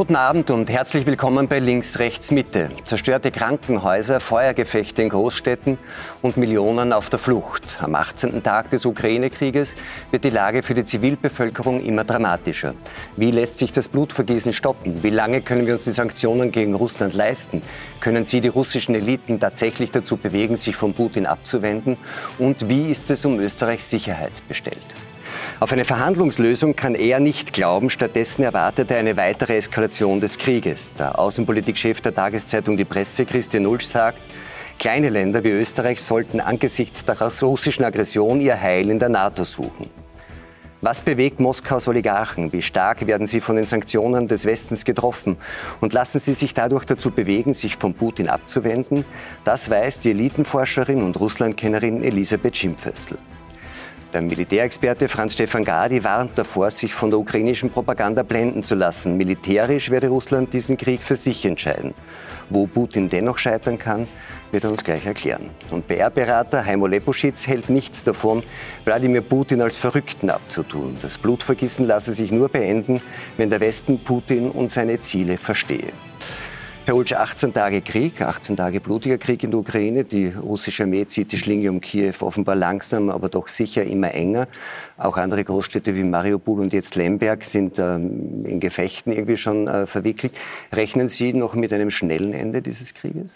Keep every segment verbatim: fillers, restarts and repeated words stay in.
Guten Abend und herzlich willkommen bei Links, Rechts, Mitte. Zerstörte Krankenhäuser, Feuergefechte in Großstädten und Millionen auf der Flucht. Am achtzehnten Tag des Ukraine-Krieges wird die Lage für die Zivilbevölkerung immer dramatischer. Wie lässt sich das Blutvergießen stoppen? Wie lange können wir uns die Sanktionen gegen Russland leisten? Können sie die russischen Eliten tatsächlich dazu bewegen, sich von Putin abzuwenden? Und wie ist es um Österreichs Sicherheit bestellt? Auf eine Verhandlungslösung kann er nicht glauben. Stattdessen erwartet er eine weitere Eskalation des Krieges. Der Außenpolitikchef der Tageszeitung Die Presse, Christian Ulsch, sagt, kleine Länder wie Österreich sollten angesichts der russischen Aggression ihr Heil in der NATO suchen. Was bewegt Moskaus Oligarchen? Wie stark werden sie von den Sanktionen des Westens getroffen? Und lassen sie sich dadurch dazu bewegen, sich von Putin abzuwenden? Das weiß die Elitenforscherin und Russlandkennerin Elisabeth Schimpföstl. Der Militärexperte Franz-Stefan Gadi warnt davor, sich von der ukrainischen Propaganda blenden zu lassen. Militärisch werde Russland diesen Krieg für sich entscheiden. Wo Putin dennoch scheitern kann, wird er uns gleich erklären. Und P R-Berater Heimo Leposchitz hält nichts davon, Wladimir Putin als Verrückten abzutun. Das Blutvergießen lasse sich nur beenden, wenn der Westen Putin und seine Ziele verstehe. Herr Ulsch, achtzehn Tage Krieg, achtzehn Tage blutiger Krieg in der Ukraine. Die russische Armee zieht die Schlinge um Kiew offenbar langsam, aber doch sicher immer enger. Auch andere Großstädte wie Mariupol und jetzt Lemberg sind ähm, in Gefechten irgendwie schon äh, verwickelt. Rechnen Sie noch mit einem schnellen Ende dieses Krieges?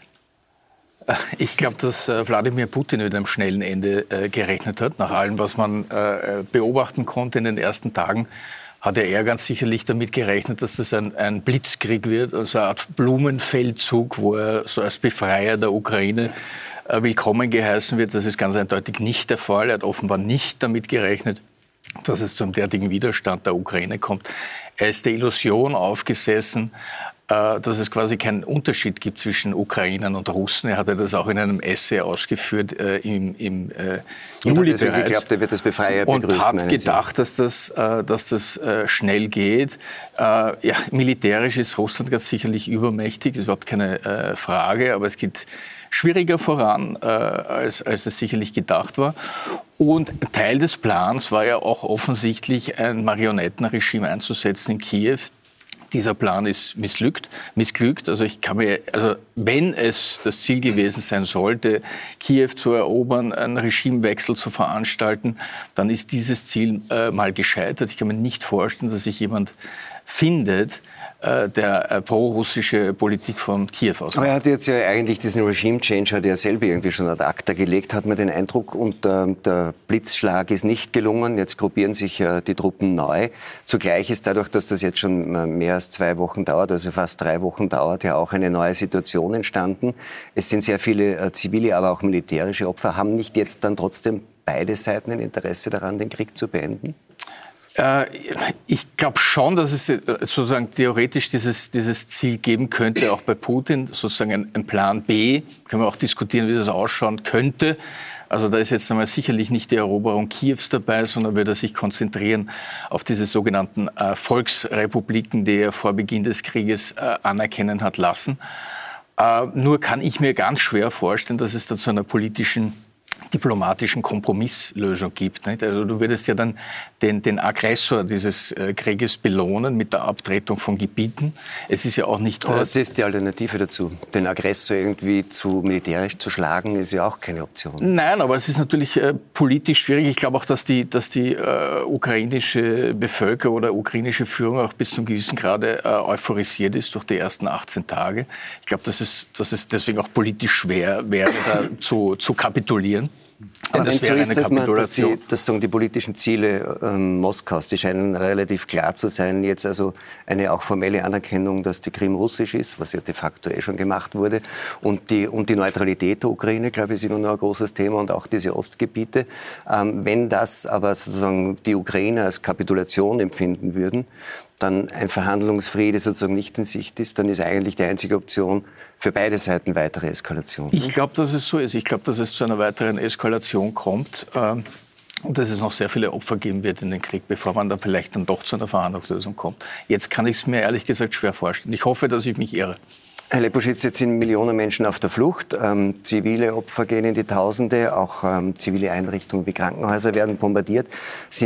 Ich glaube, dass äh, Wladimir Putin mit einem schnellen Ende äh, gerechnet hat. Nach allem, was man äh, beobachten konnte in den ersten Tagen, hat er ganz sicherlich damit gerechnet, dass das ein, ein Blitzkrieg wird, also eine Art Blumenfeldzug, wo er so als Befreier der Ukraine äh, willkommen geheißen wird. Das ist ganz eindeutig nicht der Fall. Er hat offenbar nicht damit gerechnet, dass es zum derartigen Widerstand der Ukraine kommt. Er ist der Illusion aufgesessen, äh, dass es quasi keinen Unterschied gibt zwischen Ukrainern und Russen. Er hatte das auch in einem Essay ausgeführt äh, im, im äh, Juli und bereits. Geglaubt, er wird das Befreier begrüßen, und hat gedacht, dass das, äh, dass das äh, schnell geht. Äh, ja, militärisch ist Russland ganz sicherlich übermächtig, das ist überhaupt keine äh, Frage, aber es geht schwieriger voran, äh, als, als es sicherlich gedacht war. Und Teil des Plans war ja auch offensichtlich, ein Marionettenregime einzusetzen in Kiew. Dieser Plan ist missglückt, missglückt. Also ich kann mir, also wenn es das Ziel gewesen sein sollte, Kiew zu erobern, einen Regimewechsel zu veranstalten, dann ist dieses Ziel äh, mal gescheitert. Ich kann mir nicht vorstellen, dass sich jemand findet, der äh, pro-russische Politik von Kiew aus. Aber er hat jetzt ja eigentlich diesen Regime-Change, hat er selber irgendwie schon ad acta gelegt, hat man den Eindruck. Und äh, der Blitzschlag ist nicht gelungen. Jetzt gruppieren sich äh, die Truppen neu. Zugleich ist dadurch, dass das jetzt schon äh, mehr als zwei Wochen dauert, also fast drei Wochen dauert, ja auch eine neue Situation entstanden. Es sind sehr viele äh, zivile, aber auch militärische Opfer. Haben nicht jetzt dann trotzdem beide Seiten ein Interesse daran, den Krieg zu beenden? Ich glaube schon, dass es sozusagen theoretisch dieses, dieses Ziel geben könnte, auch bei Putin, sozusagen ein, ein Plan B. Können wir auch diskutieren, wie das ausschauen könnte. Also da ist jetzt einmal sicherlich nicht die Eroberung Kiews dabei, sondern wird er sich konzentrieren auf diese sogenannten äh, Volksrepubliken, die er vor Beginn des Krieges äh, anerkennen hat lassen. Äh, nur kann ich mir ganz schwer vorstellen, dass es da zu einer politischen diplomatischen Kompromisslösung gibt. Nicht? Also du würdest ja dann den, den Aggressor dieses äh, Krieges belohnen mit der Abtretung von Gebieten. Es ist ja auch nicht... Das ist die Alternative dazu. Den Aggressor irgendwie zu militärisch zu schlagen, ist ja auch keine Option. Nein, aber es ist natürlich äh, politisch schwierig. Ich glaube auch, dass die, dass die äh, ukrainische Bevölkerung oder ukrainische Führung auch bis zum gewissen Grade äh, euphorisiert ist durch die ersten achtzehn Tage. Ich glaube, dass es, dass es deswegen auch politisch schwer wäre, da zu, zu kapitulieren. Aber wenn es so ist, dass, man, dass, die, dass sagen, die politischen Ziele ähm, Moskaus, die scheinen relativ klar zu sein. Jetzt also eine auch formelle Anerkennung, dass die Krim russisch ist, was ja de facto eh schon gemacht wurde. Und die, und die Neutralität der Ukraine, glaube ich, ist immer noch ein großes Thema und auch diese Ostgebiete. Ähm, wenn das aber sozusagen die Ukrainer als Kapitulation empfinden würden, dann ein Verhandlungsfriede sozusagen nicht in Sicht ist, dann ist eigentlich die einzige Option für beide Seiten weitere Eskalation. Ich glaube, dass es so ist. Ich glaube, dass es zu einer weiteren Eskalation kommt ähm, und dass es noch sehr viele Opfer geben wird in den Krieg, bevor man da vielleicht dann doch zu einer Verhandlungslösung kommt. Jetzt kann ich es mir ehrlich gesagt schwer vorstellen. Ich hoffe, dass ich mich irre. Herr Leposchitz, jetzt sind Millionen Menschen auf der Flucht. Ähm, zivile Opfer gehen in die Tausende. Auch ähm, zivile Einrichtungen wie Krankenhäuser werden bombardiert. Sind die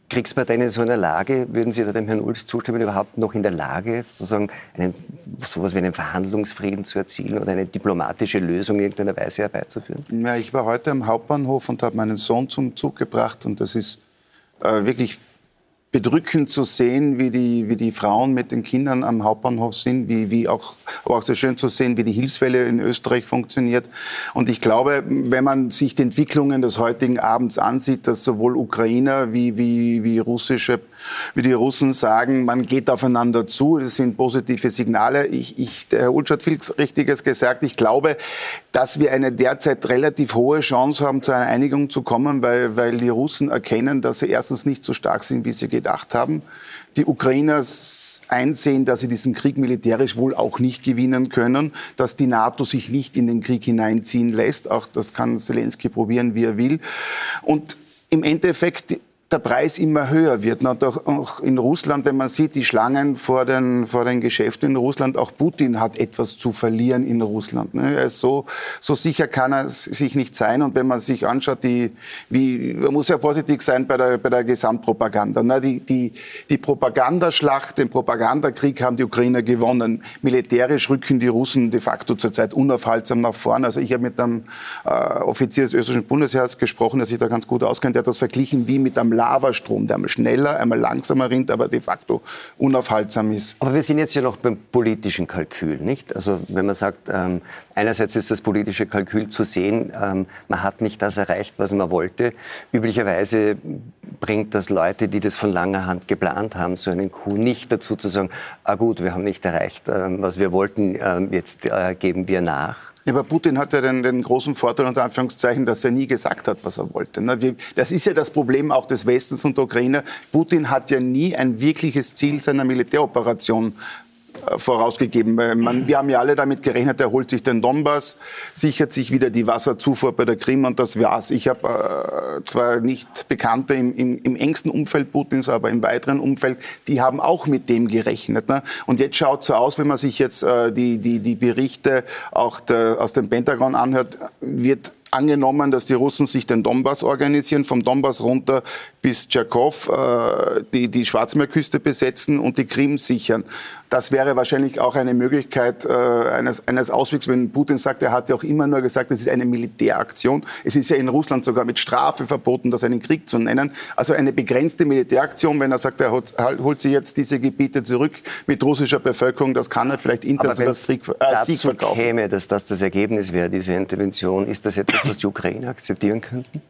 Kriegsparteien in so einer Lage, würden Sie da dem Herrn Ulst zustimmen, überhaupt noch in der Lage, sozusagen einen, sowas wie einen Verhandlungsfrieden zu erzielen oder eine diplomatische Lösung in irgendeiner Weise herbeizuführen? Ja, ich war heute am Hauptbahnhof und habe meinen Sohn zum Zug gebracht und das ist äh, wirklich bedrückend zu sehen, wie die, wie die Frauen mit den Kindern am Hauptbahnhof sind, wie, wie auch, aber auch so schön zu sehen, wie die Hilfswelle in Österreich funktioniert. Und ich glaube, wenn man sich die Entwicklungen des heutigen Abends ansieht, dass sowohl Ukrainer wie, wie, wie russische, wie die Russen sagen, man geht aufeinander zu, das sind positive Signale. Ich, ich, der Herr Ulsch hat viel Richtiges gesagt. Ich glaube, dass wir eine derzeit relativ hohe Chance haben, zu einer Einigung zu kommen, weil, weil die Russen erkennen, dass sie erstens nicht so stark sind, wie sie gedacht haben. Die Ukrainer einsehen, dass sie diesen Krieg militärisch wohl auch nicht gewinnen können, dass die NATO sich nicht in den Krieg hineinziehen lässt. Auch das kann Zelensky probieren, wie er will. Und im Endeffekt der Preis immer höher wird. Und auch in Russland, wenn man sieht, die Schlangen vor den, vor den Geschäften in Russland, auch Putin hat etwas zu verlieren in Russland. Er ist so, so sicher kann er sich nicht sein. Und wenn man sich anschaut, die, wie, man muss ja vorsichtig sein bei der, bei der Gesamtpropaganda. Die, die, die Propagandaschlacht, den Propagandakrieg haben die Ukrainer gewonnen. Militärisch rücken die Russen de facto zurzeit unaufhaltsam nach vorn. Also ich habe mit einem äh, Offizier des österreichischen Bundesheers gesprochen, der sich da ganz gut auskennt. Der hat das verglichen wie mit einem Lavastrom, der einmal schneller, einmal langsamer rinnt, aber de facto unaufhaltsam ist. Aber wir sind jetzt ja noch beim politischen Kalkül, nicht? Also wenn man sagt, ähm, einerseits ist das politische Kalkül zu sehen, ähm, man hat nicht das erreicht, was man wollte. Üblicherweise bringt das Leute, die das von langer Hand geplant haben, so einen Coup nicht dazu zu sagen, ah gut, wir haben nicht erreicht, ähm, was wir wollten, ähm, jetzt äh, geben wir nach. Aber Putin hat ja den, den großen Vorteil, unter Anführungszeichen, dass er nie gesagt hat, was er wollte. Das ist ja das Problem auch des Westens und der Ukraine. Putin hat ja nie ein wirkliches Ziel seiner Militäroperation vorausgegeben. Man, wir haben ja alle damit gerechnet, er holt sich den Donbass, sichert sich wieder die Wasserzufuhr bei der Krim und das war's. Ich habe äh, zwar nicht Bekannte im, im, im engsten Umfeld Putins, aber im weiteren Umfeld, die haben auch mit dem gerechnet. Ne? Und jetzt schaut es so aus, wenn man sich jetzt äh, die, die, die Berichte auch der, aus dem Pentagon anhört, wird angenommen, dass die Russen sich den Donbass organisieren, vom Donbass runter bis Tscharkow, äh, die, die Schwarzmeerküste besetzen und die Krim sichern. Das wäre wahrscheinlich auch eine Möglichkeit äh, eines, eines Auswegs, wenn Putin sagt, er hat ja auch immer nur gesagt, es ist eine Militäraktion. Es ist ja in Russland sogar mit Strafe verboten, das einen Krieg zu nennen. Also eine begrenzte Militäraktion, wenn er sagt, er holt, holt sich jetzt diese Gebiete zurück mit russischer Bevölkerung, das kann er vielleicht international als Krieg, äh, Sieg verkaufen. Dazu käme, dass das das Ergebnis wäre, diese Intervention, ist das etwas, was die Ukrainer akzeptieren könnten?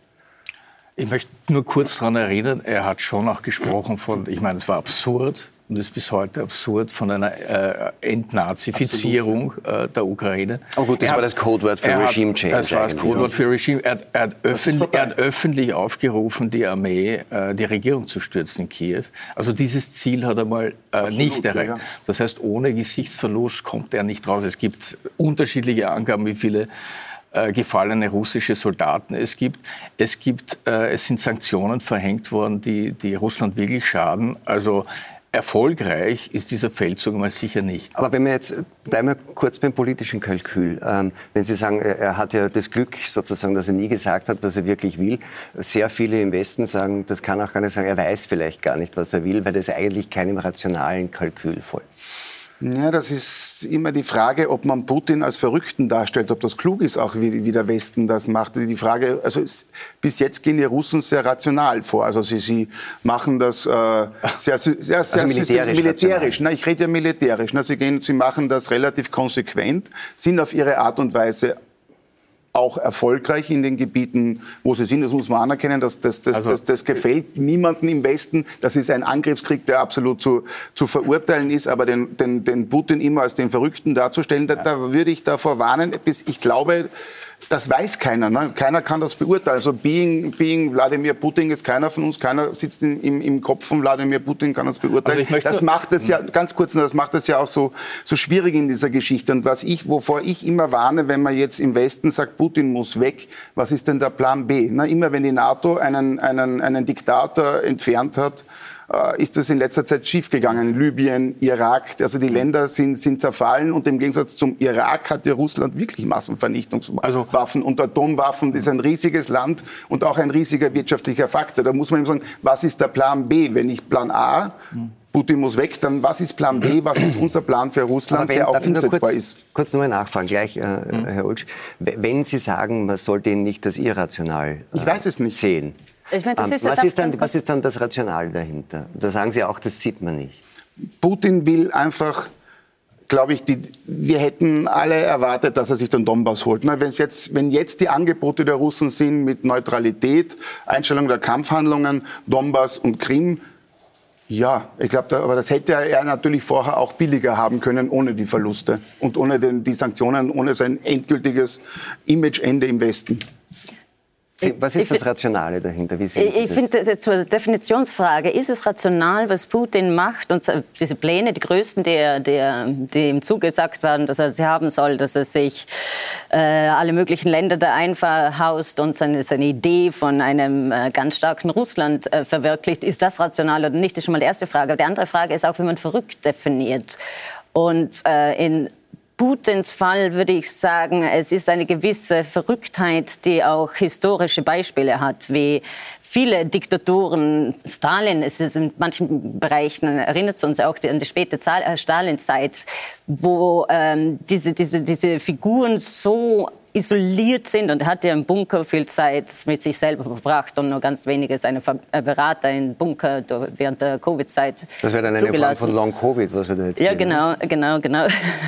Ich möchte nur kurz daran erinnern, er hat schon auch gesprochen von, ich meine, es war absurd und ist bis heute absurd, von einer äh, Entnazifizierung äh, der Ukraine. Oh gut, das er war hat, das Codewort für Regime Change. Das war das Codewort für Regime. Er, er, hat öffentlich, er hat öffentlich aufgerufen, die Armee, äh, die Regierung zu stürzen in Kiew. Also dieses Ziel hat er mal äh, Absolut, nicht erreicht. Ja. Das heißt, ohne Gesichtsverlust kommt er nicht raus. Es gibt unterschiedliche Angaben, wie viele Äh, gefallene russische Soldaten es gibt. Es gibt, äh, es sind Sanktionen verhängt worden, die, die Russland wirklich schaden. Also erfolgreich ist dieser Feldzug mal sicher nicht. Aber wenn wir jetzt, bleiben wir kurz beim politischen Kalkül. Ähm, wenn Sie sagen, er hat ja das Glück sozusagen, dass er nie gesagt hat, was er wirklich will. Sehr viele im Westen sagen, das kann auch gar nicht sagen, er weiß vielleicht gar nicht, was er will, weil das eigentlich keinem rationalen Kalkül folgt. Ja, das ist immer die Frage, ob man Putin als Verrückten darstellt, ob das klug ist, auch wie, wie der Westen das macht. Die Frage, also es, bis jetzt gehen die Russen sehr rational vor. Also sie, sie machen das äh, sehr, sehr, sehr also militärisch. militärisch ne? Ich rede ja militärisch. Ne? Sie gehen, sie machen das relativ konsequent, sind auf ihre Art und Weise auch erfolgreich in den Gebieten, wo sie sind. Das muss man anerkennen. Das, das, das, also, das, das gefällt niemandem im Westen. Das ist ein Angriffskrieg, der absolut zu, zu verurteilen ist. Aber den, den, den Putin immer als den Verrückten darzustellen, da, da würde ich davor warnen. Bis ich glaube, das weiß keiner. Ne? Keiner kann das beurteilen. Also being, being Wladimir Putin ist keiner von uns, keiner sitzt in, im, im Kopf von Wladimir Putin, kann das beurteilen. Also das macht es ja, ganz kurz, das macht es ja auch so, so schwierig in dieser Geschichte. Und was ich, wovor ich immer warne, wenn man jetzt im Westen sagt, Putin muss weg, was ist denn der Plan B? Na, immer wenn die NATO einen, einen, einen Diktator entfernt hat, äh, ist das in letzter Zeit schiefgegangen. Libyen, Irak, also die Länder sind, sind zerfallen und im Gegensatz zum Irak hat ja Russland wirklich Massenvernichtungswaffen also, und Atomwaffen. Das ist ein riesiges Land und auch ein riesiger wirtschaftlicher Faktor. Da muss man eben sagen, was ist der Plan B? Wenn ich Plan A, Putin muss weg, dann was ist Plan B, was ist unser Plan für Russland, wenn, der auch umsetzbar kurz, ist? Kurz noch mal nachfragen, gleich, äh, mhm. Herr Ulsch. Wenn Sie sagen, man sollte ihn nicht als irrational äh, ich weiß es nicht. sehen, ich meine, das ähm, ist was, ist dann, was ist dann das Rationale dahinter? Da sagen Sie auch, das sieht man nicht. Putin will einfach, glaube ich, die, wir hätten alle erwartet, dass er sich den Donbass holt. Na, wenn's jetzt, wenn jetzt die Angebote der Russen sind mit Neutralität, Einstellung der Kampfhandlungen, Donbass und Krim, ja, ich glaube, da, aber das hätte er natürlich vorher auch billiger haben können, ohne die Verluste und ohne den, die Sanktionen, ohne sein endgültiges Imageende im Westen. Was ist das Rationale dahinter? Wie sehen Sie ich das? finde, das zur Definitionsfrage, ist es rational, was Putin macht und diese Pläne, die größten, die, die, die ihm zugesagt werden, dass er sie haben soll, dass er sich äh, alle möglichen Länder da einverhaust und seine, seine Idee von einem äh, ganz starken Russland äh, verwirklicht, ist das rational oder nicht, ist schon mal die erste Frage. Aber die andere Frage ist auch, wie man verrückt definiert. Und äh, in Putins Fall würde ich sagen, es ist eine gewisse Verrücktheit, die auch historische Beispiele hat, wie viele Diktaturen, Stalin, es ist in manchen Bereichen, erinnert es uns auch an die späte Stalin-Zeit, wo ähm, diese, diese, diese Figuren so isoliert sind, und er hat ja im Bunker viel Zeit mit sich selber verbracht und nur ganz wenige seine Berater im Bunker während der Covid-Zeit zugelassen. Das wäre dann eine Form von Long-Covid, was wir da jetzt Ja, sehen. genau, genau, genau.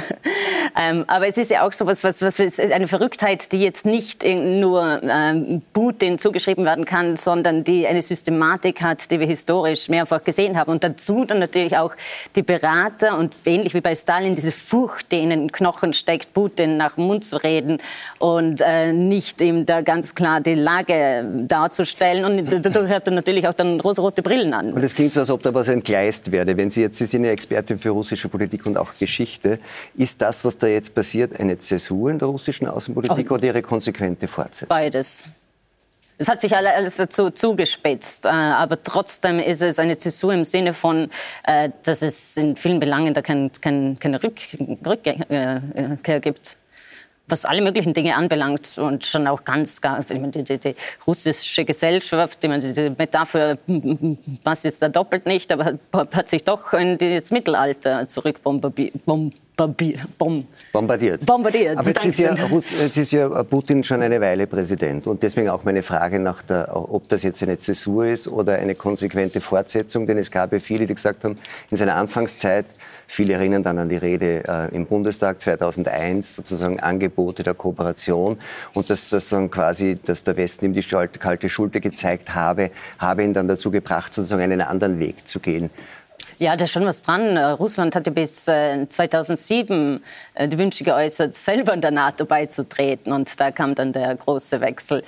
ähm, aber es ist ja auch so was, was, was eine Verrücktheit, die jetzt nicht nur ähm, Putin zugeschrieben werden kann, sondern die eine Systematik hat, die wir historisch mehrfach gesehen haben. Und dazu dann natürlich auch die Berater und ähnlich wie bei Stalin diese Furcht, die in den Knochen steckt, Putin nach dem Mund zu reden und äh, nicht ihm da ganz klar die Lage darzustellen. Und dadurch hat er natürlich auch dann rosarote Brillen an. Und es klingt so, als ob da was entgleist werde. Wenn Sie jetzt, Sie sind ja Expertin für russische Politik und auch Geschichte, ist das, was da jetzt passiert, eine Zäsur in der russischen Außenpolitik oh. oder Ihre konsequente Fortsetzung? Beides. Es hat sich alles dazu zugespitzt, aber trotzdem ist es eine Zäsur im Sinne von, dass es in vielen Belangen da kein, kein, keine Rück, Rückkehr gibt, was alle möglichen Dinge anbelangt und schon auch ganz, ganz die, die, die russische Gesellschaft, die, die Metapher passt jetzt da doppelt nicht, aber hat sich doch in das Mittelalter zurückbombardiert. Bom Bombardiert. Bombardiert. Aber jetzt ist, ja, jetzt ist ja Putin schon eine Weile Präsident. Und deswegen auch meine Frage nach der, ob das jetzt eine Zäsur ist oder eine konsequente Fortsetzung. Denn es gab ja viele, die gesagt haben, in seiner Anfangszeit, viele erinnern dann an die Rede äh, im Bundestag zweitausendeins, sozusagen Angebote der Kooperation. Und dass, das dann quasi, dass der Westen ihm die kalte Schulter gezeigt habe, habe ihn dann dazu gebracht, sozusagen einen anderen Weg zu gehen. Ja, da ist schon was dran. Russland hatte bis zweitausendsieben die Wünsche geäußert, selber in der NATO beizutreten. Und da kam dann der große Wechsel.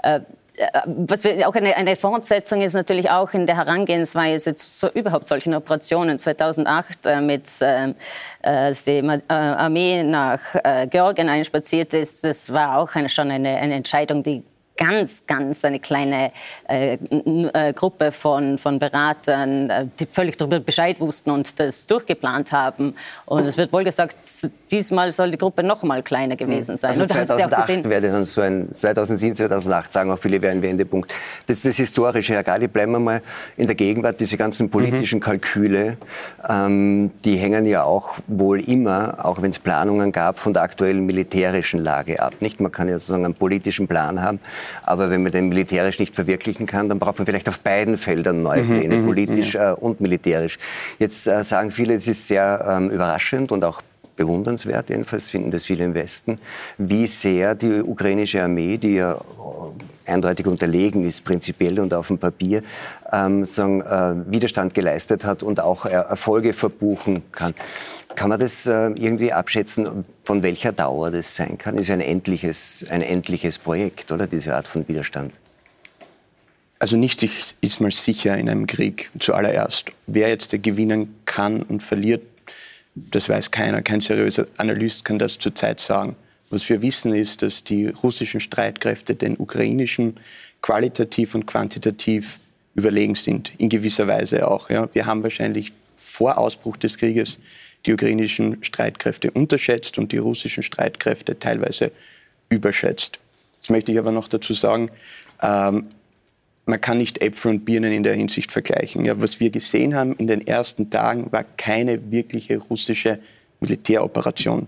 Was wir, auch eine, eine Fortsetzung ist natürlich auch in der Herangehensweise zu so überhaupt solchen Operationen. zweitausendacht, äh, mit, äh, als die äh, Armee nach äh, Georgien einspaziert ist, das war auch eine, schon eine, eine Entscheidung, die ganz, ganz eine kleine äh, äh, Gruppe von, von Beratern, äh, die völlig darüber Bescheid wussten und das durchgeplant haben. Und es wird wohl gesagt, diesmal soll die Gruppe noch mal kleiner gewesen sein. Also zweitausendacht ja wäre dann so ein, zweitausendsieben, zweitausendacht sagen auch viele, wäre ein Wendepunkt. Das ist das Historische. Herr Gali, bleiben wir mal in der Gegenwart. Diese ganzen politischen mhm. Kalküle, ähm, die hängen ja auch wohl immer, auch wenn es Planungen gab, von der aktuellen militärischen Lage ab. Nicht? Man kann ja sozusagen einen politischen Plan haben, aber wenn man den militärisch nicht verwirklichen kann, dann braucht man vielleicht auf beiden Feldern neue Pläne, mhm, politisch äh, und militärisch. Jetzt äh, sagen viele, es ist sehr ähm, überraschend und auch bewundernswert, jedenfalls finden das viele im Westen, wie sehr die ukrainische Armee, die ja eindeutig unterlegen ist, prinzipiell und auf dem Papier, ähm, sagen, äh, Widerstand geleistet hat und auch äh, Erfolge verbuchen kann. Kann man das äh, irgendwie abschätzen, von welcher Dauer das sein kann? Das ist ein endliches, ein endliches Projekt, oder, diese Art von Widerstand? Also nichts ist mal sicher in einem Krieg zuallererst. Wer jetzt gewinnen kann und verliert, das weiß keiner. Kein seriöser Analyst kann das zurzeit sagen. Was wir wissen ist, dass die russischen Streitkräfte den ukrainischen qualitativ und quantitativ überlegen sind, in gewisser Weise auch. Ja. Wir haben wahrscheinlich vor Ausbruch des Krieges die ukrainischen Streitkräfte unterschätzt und die russischen Streitkräfte teilweise überschätzt. Jetzt möchte ich aber noch dazu sagen, ähm, man kann nicht Äpfel und Birnen in der Hinsicht vergleichen. Ja, was wir gesehen haben in den ersten Tagen, war keine wirkliche russische Militäroperation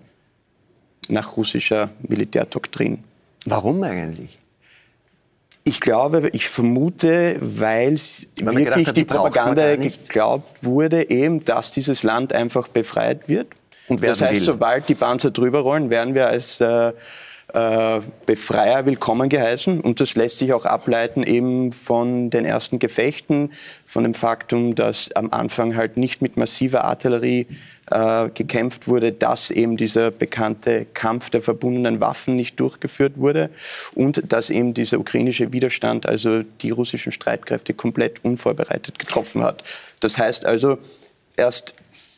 nach russischer Militärdoktrin. Warum eigentlich? Ich glaube, ich vermute, weil wirklich gedacht hat, die, die Propaganda geglaubt wurde, eben, dass dieses Land einfach befreit wird. Und das heißt, will. sobald die Panzer drüber rollen, werden wir als äh, äh, Befreier willkommen geheißen. Und das lässt sich auch ableiten eben von den ersten Gefechten, von dem Faktum, dass am Anfang halt nicht mit massiver Artillerie äh, gekämpft wurde, dass eben dieser bekannte Kampf der verbundenen Waffen nicht durchgeführt wurde und dass eben dieser ukrainische Widerstand, also die russischen Streitkräfte, komplett unvorbereitet getroffen hat. Das heißt also, erst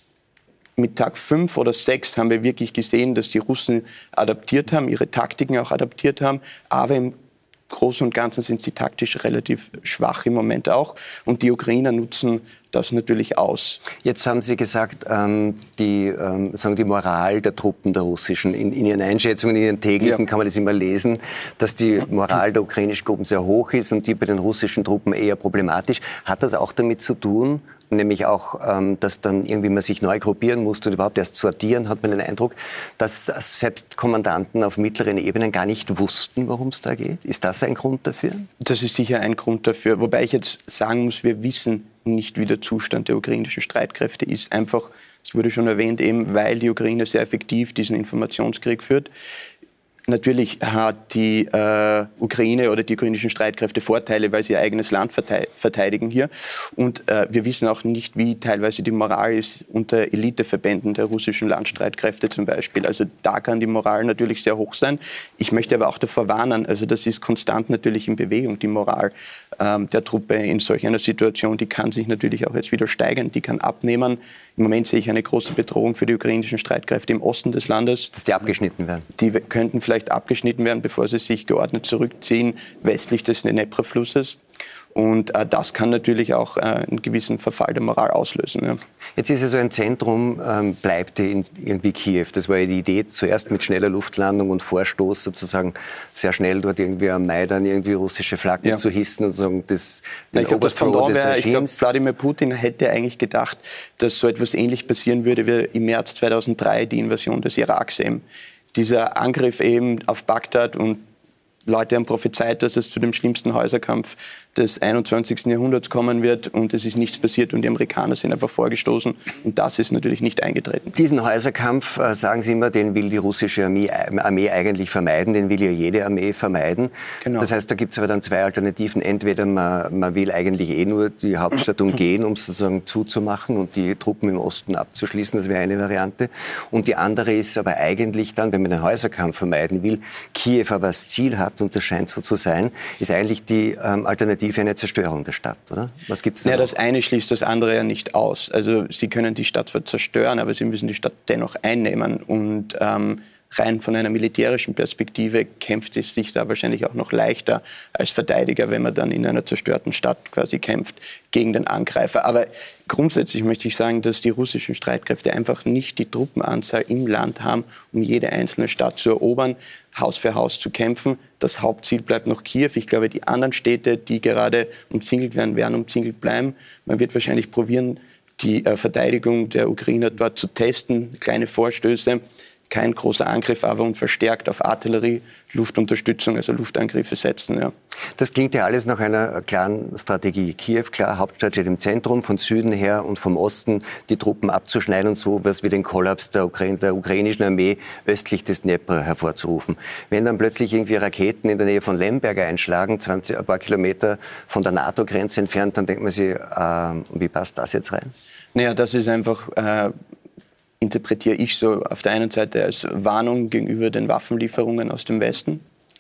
mit Tag fünf oder sechs haben wir wirklich gesehen, dass die Russen adaptiert haben, ihre Taktiken auch adaptiert haben, aber im Großen und Ganzen sind sie taktisch relativ schwach im Moment auch und die Ukrainer nutzen das natürlich aus. Jetzt haben Sie gesagt, ähm, die, ähm, sagen die Moral der Truppen der russischen, in, in Ihren Einschätzungen, in Ihren täglichen ja. kann man das immer lesen, dass die Moral der ukrainischen Truppen sehr hoch ist und die bei den russischen Truppen eher problematisch. Hat das auch damit zu tun, nämlich auch, ähm, dass dann irgendwie man sich neu gruppieren musste und überhaupt erst sortieren, hat man den Eindruck, dass, dass selbst Kommandanten auf mittleren Ebenen gar nicht wussten, worum es da geht? Ist das ein Grund dafür? Das ist sicher ein Grund dafür, wobei ich jetzt sagen muss, wir wissen nicht, wie der Zustand der ukrainischen Streitkräfte ist. Einfach, es wurde schon erwähnt, eben weil die Ukraine sehr effektiv diesen Informationskrieg führt. Natürlich hat die äh, Ukraine oder die ukrainischen Streitkräfte Vorteile, weil sie ihr eigenes Land verteidigen hier. Und äh, wir wissen auch nicht, wie teilweise die Moral ist unter Eliteverbänden der russischen Landstreitkräfte zum Beispiel. Also da kann die Moral natürlich sehr hoch sein. Ich möchte aber auch davor warnen, also das ist konstant natürlich in Bewegung, die Moral ähm, der Truppe in solch einer Situation. Die kann sich natürlich auch jetzt wieder steigern, die kann abnehmen. Im Moment sehe ich eine große Bedrohung für die ukrainischen Streitkräfte im Osten des Landes. Dass die abgeschnitten werden? Die könnten vielleicht abgeschnitten werden, bevor sie sich geordnet zurückziehen, westlich des Dnepr-Flusses. Und äh, das kann natürlich auch äh, einen gewissen Verfall der Moral auslösen. Ja. Jetzt ist ja so ein Zentrum, ähm, bleibt in irgendwie Kiew. Das war ja die Idee, zuerst mit schneller Luftlandung und Vorstoß sozusagen sehr schnell dort irgendwie am Maidan irgendwie russische Flaggen ja. zu hissen und sozusagen das, den ich glaube, das Pendant wäre, ich glaube, Wladimir Putin hätte eigentlich gedacht, dass so etwas ähnlich passieren würde wie im März zweitausenddrei die Invasion des Iraks eben. Dieser Angriff eben auf Bagdad und Leute haben prophezeit, dass es zu dem schlimmsten Häuserkampf des einundzwanzigsten Jahrhunderts kommen wird und es ist nichts passiert und die Amerikaner sind einfach vorgestoßen und das ist natürlich nicht eingetreten. Diesen Häuserkampf, äh, sagen Sie immer, den will die russische Armee, Armee eigentlich vermeiden, den will ja jede Armee vermeiden. Genau. Das heißt, da gibt es aber dann zwei Alternativen. Entweder man, man will eigentlich eh nur die Hauptstadt umgehen, um sozusagen zuzumachen und die Truppen im Osten abzuschließen, das wäre eine Variante. Und die andere ist aber eigentlich dann, wenn man den Häuserkampf vermeiden will, Kiew aber als Ziel hat, und das scheint so zu sein, ist eigentlich die ähm, Alternative für eine Zerstörung der Stadt, oder? Was gibt's da? Ja, das eine schließt das andere ja nicht aus. Also Sie können die Stadt zwar zerstören, aber Sie müssen die Stadt dennoch einnehmen. Und ähm, rein von einer militärischen Perspektive kämpft es sich da wahrscheinlich auch noch leichter als Verteidiger, wenn man dann in einer zerstörten Stadt quasi kämpft gegen den Angreifer. Aber grundsätzlich möchte ich sagen, dass die russischen Streitkräfte einfach nicht die Truppenanzahl im Land haben, um jede einzelne Stadt zu erobern, Haus für Haus zu kämpfen. Das Hauptziel bleibt noch Kiew. Ich glaube, die anderen Städte, die gerade umzingelt werden, werden umzingelt bleiben. Man wird wahrscheinlich probieren, die äh, Verteidigung der Ukrainer dort zu testen, kleine Vorstöße. Kein großer Angriff, aber und verstärkt auf Artillerie, Luftunterstützung, also Luftangriffe setzen. Ja. Das klingt ja alles nach einer klaren Strategie. Kiew, klar, Hauptstadt steht im Zentrum, von Süden her und vom Osten die Truppen abzuschneiden und so was wie den Kollaps der, Ukraine, der ukrainischen Armee östlich des Dnepr hervorzurufen. Wenn dann plötzlich irgendwie Raketen in der Nähe von Lemberg einschlagen, zwanzig, ein paar Kilometer von der NATO-Grenze entfernt, dann denkt man sich, äh, wie passt das jetzt rein? Naja, das ist einfach... Äh interpretiere ich so auf der einen Seite als Warnung gegenüber den Waffenlieferungen aus dem Westen.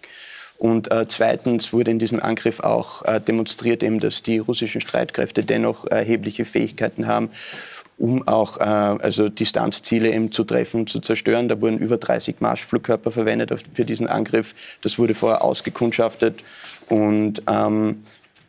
Und äh, zweitens wurde in diesem Angriff auch äh, demonstriert, eben, dass die russischen Streitkräfte dennoch erhebliche Fähigkeiten haben, um auch äh, also Distanzziele eben zu treffen und zu zerstören. Da wurden über dreißig Marschflugkörper verwendet für diesen Angriff. Das wurde vorher ausgekundschaftet. Und ähm,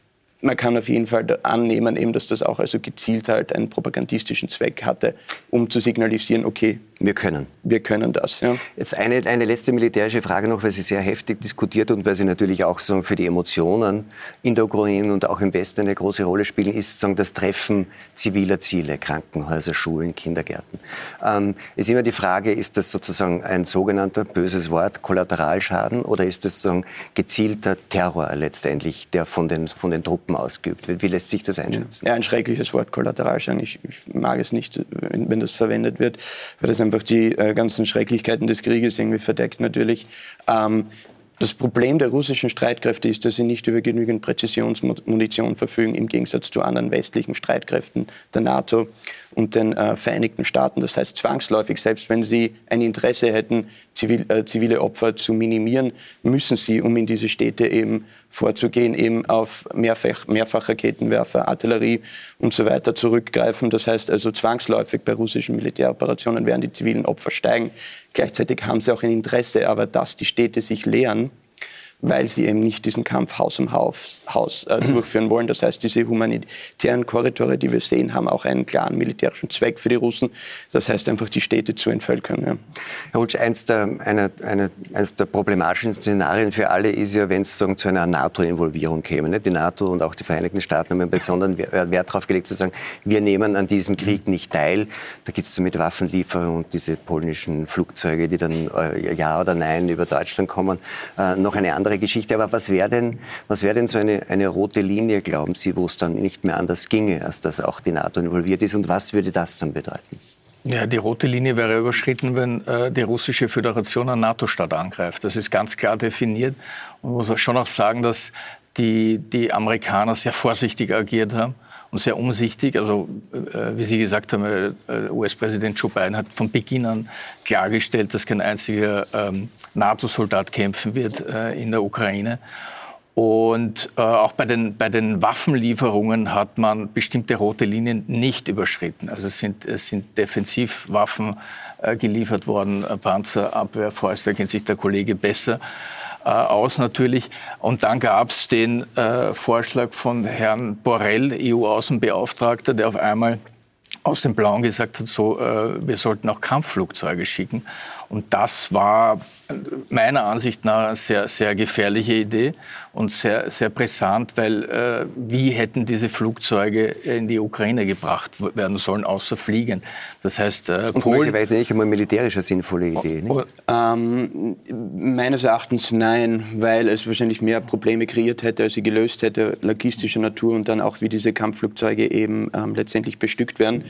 man kann auf jeden Fall annehmen, eben, dass das auch also gezielt halt einen propagandistischen Zweck hatte, um zu signalisieren, okay, wir können. Wir können das. Ja. Jetzt eine, eine letzte militärische Frage noch, weil sie sehr heftig diskutiert und weil sie natürlich auch so für die Emotionen in der Ukraine und auch im Westen eine große Rolle spielen, ist so das Treffen ziviler Ziele, Krankenhäuser, Schulen, Kindergärten. Ähm, ist immer die Frage, ist das sozusagen ein sogenannter, böses Wort, Kollateralschaden oder ist das so ein gezielter Terror letztendlich, der von den, von den Truppen ausgeübt wird? Wie lässt sich das einschätzen? Ja, ein schreckliches Wort, Kollateralschaden. Ich, ich mag es nicht, wenn, wenn das verwendet wird, weil das einfach die äh, ganzen Schrecklichkeiten des Krieges irgendwie verdeckt natürlich. Ähm, das Problem der russischen Streitkräfte ist, dass sie nicht über genügend Präzisionsmunition verfügen, im Gegensatz zu anderen westlichen Streitkräften der NATO und den äh, Vereinigten Staaten. Das heißt, zwangsläufig, selbst wenn sie ein Interesse hätten, zivil, äh, zivile Opfer zu minimieren, müssen sie, um in diese Städte eben vorzugehen, eben auf Mehrfach, Mehrfachraketenwerfer, Artillerie und so weiter zurückgreifen. Das heißt also, zwangsläufig bei russischen Militäroperationen werden die zivilen Opfer steigen. Gleichzeitig haben sie auch ein Interesse, aber dass die Städte sich leeren, weil sie eben nicht diesen Kampf Haus um Haus, Haus äh, durchführen wollen. Das heißt, diese humanitären Korridore, die wir sehen, haben auch einen klaren militärischen Zweck für die Russen. Das heißt einfach, die Städte zu entvölkern. Ja. Herr Hulsch, eins der, eine, eine, eines der problematischen Szenarien für alle ist ja, wenn es zu einer NATO-Involvierung käme. Ne? Die NATO und auch die Vereinigten Staaten haben einen besonderen Wert darauf gelegt, zu sagen, wir nehmen an diesem Krieg nicht teil. Da gibt es so mit Waffenlieferungen und diese polnischen Flugzeuge, die dann äh, ja oder nein über Deutschland kommen, äh, noch eine andere Geschichte. Aber was wäre denn, was wäre denn so eine, eine rote Linie, glauben Sie, wo es dann nicht mehr anders ginge, als dass auch die NATO involviert ist? Und was würde das dann bedeuten? Ja, die rote Linie wäre überschritten, wenn äh, die russische Föderation einen NATO-Staat angreift. Das ist ganz klar definiert. Und man muss schon auch sagen, dass die, die Amerikaner sehr vorsichtig agiert haben und sehr umsichtig. Also, äh, wie Sie gesagt haben, äh, U S-Präsident Joe Biden hat von Beginn an klargestellt, dass kein einziger ähm, NATO-Soldat kämpfen wird äh, in der Ukraine. Und äh, auch bei den, bei den Waffenlieferungen hat man bestimmte rote Linien nicht überschritten. Also es sind, es sind Defensivwaffen äh, geliefert worden, äh, Panzerabwehrfäuste, da kennt sich der Kollege besser äh, aus natürlich. Und dann gab es den äh, Vorschlag von Herrn Borrell, E U-Außenbeauftragter, der auf einmal aus dem Blauen gesagt hat, so, äh, wir sollten auch Kampfflugzeuge schicken. Und das war meiner Ansicht nach eine sehr, sehr gefährliche Idee und sehr, sehr brisant, weil äh, wie hätten diese Flugzeuge in die Ukraine gebracht werden sollen, außer fliegen? Das heißt, äh, und Polen... möglicherweise nicht einmal militärisch eine sinnvolle Idee, nicht? Oh, Ähm, meines Erachtens nein, weil es wahrscheinlich mehr Probleme kreiert hätte, als sie gelöst hätte, logistischer Natur und dann auch, wie diese Kampfflugzeuge eben ähm, letztendlich bestückt werden.